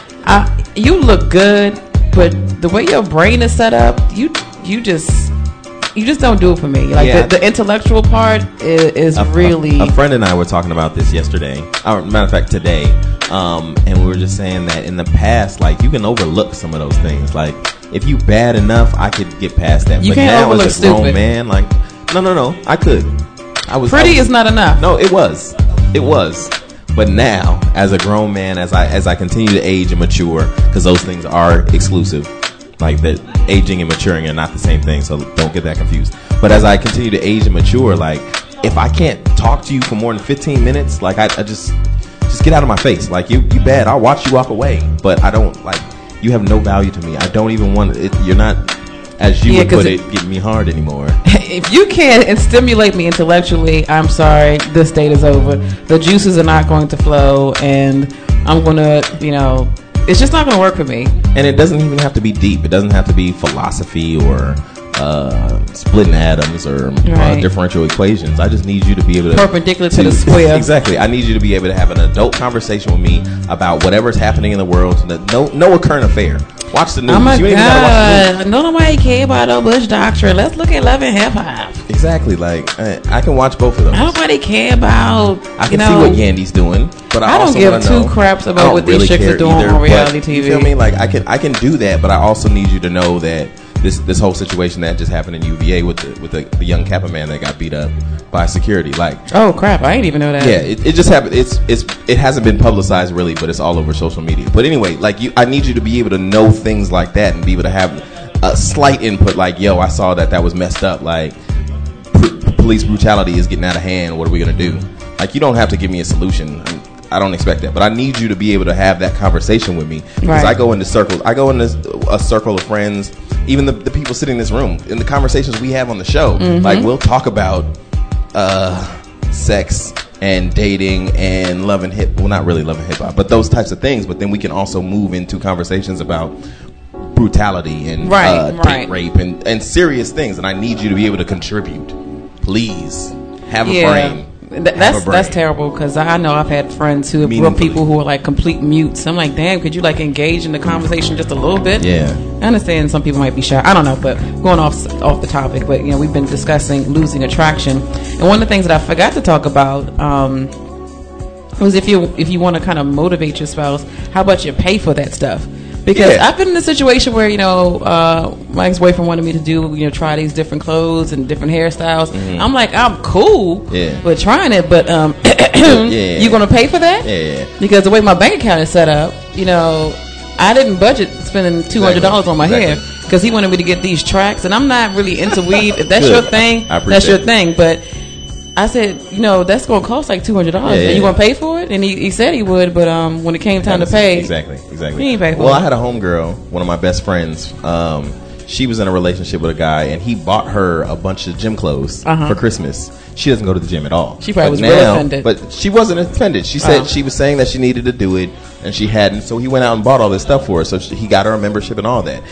I, you look good, but the way your brain is set up, you you just you just don't do it for me. Like, Yeah. the, the intellectual part is, is a, really... A, a friend and I were talking about this yesterday. Or, matter of fact, today. Um, and we were just saying that in the past, like, you can overlook some of those things. Like, if you bad enough, I could get past that. You but can't now overlook as a grown stupid. man, like, no, no, no, I could. I was Pretty I was, is not enough. No, it was. It was. But now, as a grown man, as I as I continue to age and mature, because those things are exclusive. Like, that aging and maturing are not the same thing, so don't get that confused. But as I continue to age and mature, like, if I can't talk to you for more than fifteen minutes, like, I, I just just get out of my face. Like, you you bad, I'll watch you walk away. But I don't, like, you have no value to me. I don't even want it. You're not, as you Yeah, would put it- it, getting me hard anymore. If you can't and stimulate me intellectually, I'm sorry, this date is over. The juices are not going to flow, and I'm going to, you know, it's just not going to work for me. And it doesn't even have to be deep. It doesn't have to be philosophy or uh, splitting atoms or Right. uh, differential equations. I just need you to be able to... Perpendicular to the square. Exactly. I need you to be able to have an adult conversation with me about whatever's happening in the world. No, no current affair. Watch the news. Oh my you ain't even gotta watch the news. God. No, nobody care about no Bush doctrine. Let's look at Love and Hip Hop. Exactly. Like, I, I can watch both of those. Nobody care about, I can you know, see what Yandy's doing, but I, I don't also give wanna two know, craps about I don't what these really chicks are care doing either, on but reality T V. You feel me? Like, I can I can do that, but I also need you to know that this this whole situation that just happened in U V A with the with the, the young Kappa man that got beat up by security, like, oh crap, I didn't even know that. yeah, it, it just happened. It's it's it hasn't been publicized really, but it's all over social media. But anyway, like, you, I need you to be able to know things like that and be able to have a slight input. Like, yo, I saw that that was messed up. Like, pr- police brutality is getting out of hand. What are we gonna do? Like, you don't have to give me a solution. I, I don't expect that, but I need you to be able to have that conversation with me, because Right. I go into circles. I go into a circle of friends, even the, the people sitting in this room, in the conversations we have on the show. Mhm. Like, we'll talk about uh, sex and dating and love and hip. Well, not really love and hip hop, but those types of things. But then we can also move into conversations about brutality and Right, uh, date right. rape and, and serious things. And I need you to be able to contribute. Please have a Yeah. brain. Th- Have that's a brain. that's terrible, because I know I've had friends who have were Meaningfully. people who are like complete mutes. I'm like, damn, could you like engage in the conversation just a little bit? Yeah. I understand some people might be shy. I don't know, but going off off the topic, but you know, we've been discussing losing attraction, and one of the things that I forgot to talk about um, was if you if you want to kind of motivate your spouse, how about you pay for that stuff? Because Yeah. I've been in a situation where, you know, uh, my ex-boyfriend wanted me to do, you know, try these different clothes and different hairstyles. Mhm. I'm like, I'm cool Yeah. with trying it, but um, Yeah. you going to pay for that? Yeah. Because the way my bank account is set up, you know, I didn't budget spending two hundred dollars on my Exactly. hair, because he wanted me to get these tracks, and I'm not really into weave. If that's Good. your thing, I appreciate that's your it. thing. But I said, you know, that's going to cost like two hundred dollars. Yeah, yeah, and you yeah. going to pay for it? And he, he said he would, but um, when it came time to pay, Exactly, exactly. he ain't pay for Well, it. I had a homegirl, one of my best friends. Um, she was in a relationship with a guy, and he bought her a bunch of gym clothes Uh-huh. for Christmas. She doesn't go to the gym at all. She probably But was real offended. But she wasn't offended. She said Oh. she was saying that she needed to do it, and she hadn't. So he went out and bought all this stuff for her. So she, he got her a membership and all that.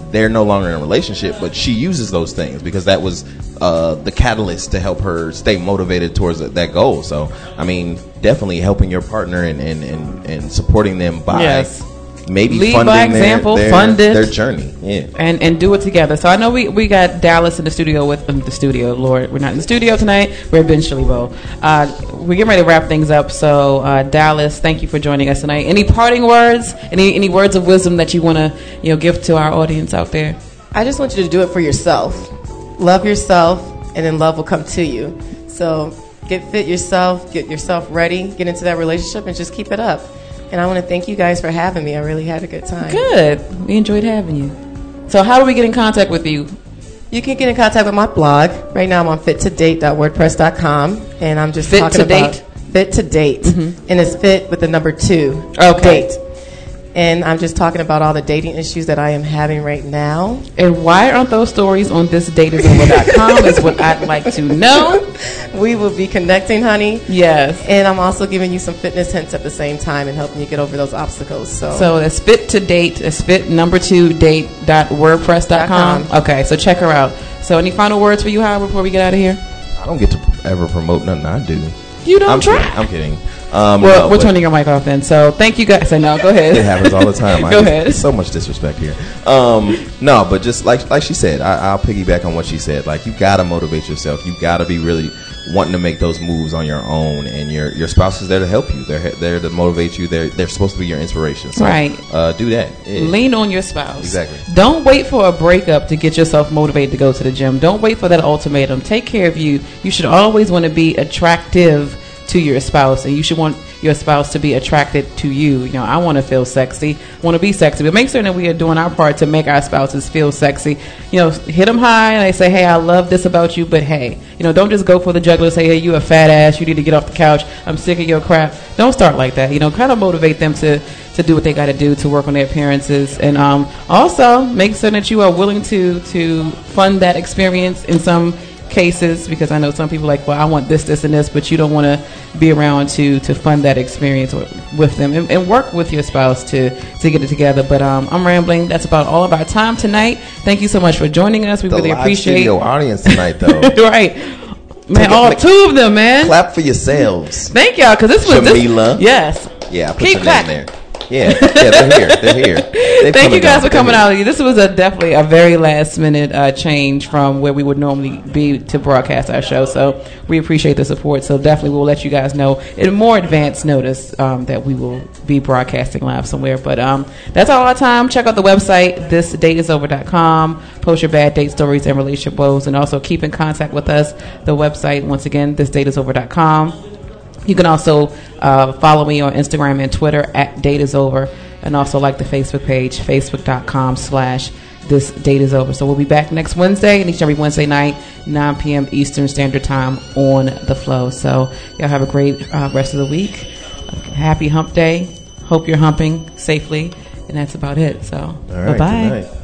they're no longer in a relationship, but she uses those things because that was uh, the catalyst to help her stay motivated towards that goal. So, I mean, definitely helping your partner and, and, and, and supporting them by Yes. maybe Lead funding by example, their, their, fund it. their journey. Yeah. And and do it together. So I know we, we got Dallas in the studio with um, the studio. Lord, we're not in the studio tonight. We're at Ben Shillibo. Uh, we're getting ready to wrap things up. So uh, Dallas, thank you for joining us tonight. Any parting words? Any any words of wisdom that you want to you know give to our audience out there? I just want you to do it for yourself. Love yourself, and then love will come to you. So get fit yourself, get yourself ready, get into that relationship, and just keep it up. And I want to thank you guys for having me. I really had a good time. Good. We enjoyed having you. So how do we get in contact with you? You can get in contact with my blog. Right now I'm on fit to date dot wordpress dot com, and I'm just Fit talking to about Date? Fit to Date. Mm-hmm. And it's fit with the number two. Okay. Date. And I'm just talking about all the dating issues that I am having right now. And why aren't those stories on this date is over dot com is what I'd like to know. We will be connecting, honey. Yes. And I'm also giving you some fitness hints at the same time and helping you get over those obstacles. So, So it's fit to date, it's fit number two date dot wordpress dot com. Okay, so check her out. So any final words for you, Howard, before we get out of here? I don't get to ever promote nothing I do. You don't I'm try. Kidding. I'm kidding. Um, Well, no, we're but turning your mic off then. So thank you guys. So no, go ahead. It happens all the time. I Go get ahead. So much disrespect here. Um, no, but just like like she said, I, I'll piggyback on what she said. Like, you gotta motivate yourself. You gotta be really wanting to make those moves on your own, and your your spouse is there to help you. They're there to motivate you. They're they're supposed to be your inspiration. So, Right. Uh, do that. Yeah. Lean on your spouse. Exactly. Don't wait for a breakup to get yourself motivated to go to the gym. Don't wait for that ultimatum. Take care of you. You should always want to be attractive to your spouse, and you should want your spouse to be attracted to you. You know, I want to feel sexy, want to be sexy, but make sure that we are doing our part to make our spouses feel sexy. You know, hit them high and they say, hey, I love this about you, but hey, you know, don't just go for the jugular, say, hey, you a fat ass, you need to get off the couch, I'm sick of your crap. Don't start like that. You know, kind of motivate them to to do what they got to do to work on their appearances, and um, also make sure that you are willing to to fund that experience in some cases, because I know some people are like, well, I want this, this, and this, but you don't want to be around to to fund that experience with them, and, and work with your spouse to to get it together. But um, I'm rambling. That's about all of our time tonight. Thank you so much for joining us. We The really live appreciate studio audience tonight, though. Right, man. All two of them, man. Clap for yourselves. Thank y'all, because this was Jamila. This, yes. Yeah, I put Keep your clapping. name there. Yeah, yeah, they're here. They're here. They've Thank come you and guys gone, for but they're coming here. out. This was a definitely a very last minute uh, change from where we would normally be to broadcast our show. So we appreciate the support. So definitely we'll let you guys know in more advance notice um, that we will be broadcasting live somewhere. But um, that's all our time. Check out the website, this date is over dot com. Post your bad date stories and relationship woes, and also keep in contact with us. The website, once again, this date is over dot com. You can also uh, follow me on Instagram and Twitter at Date Is Over, and also like the Facebook page, facebook dot com slash This Date Is Over. So we'll be back next Wednesday, and each and every Wednesday night, nine p.m. Eastern Standard Time on The Flow. So y'all have a great uh, rest of the week. Happy hump day. Hope you're humping safely. And that's about it. So All right, bye-bye. good night.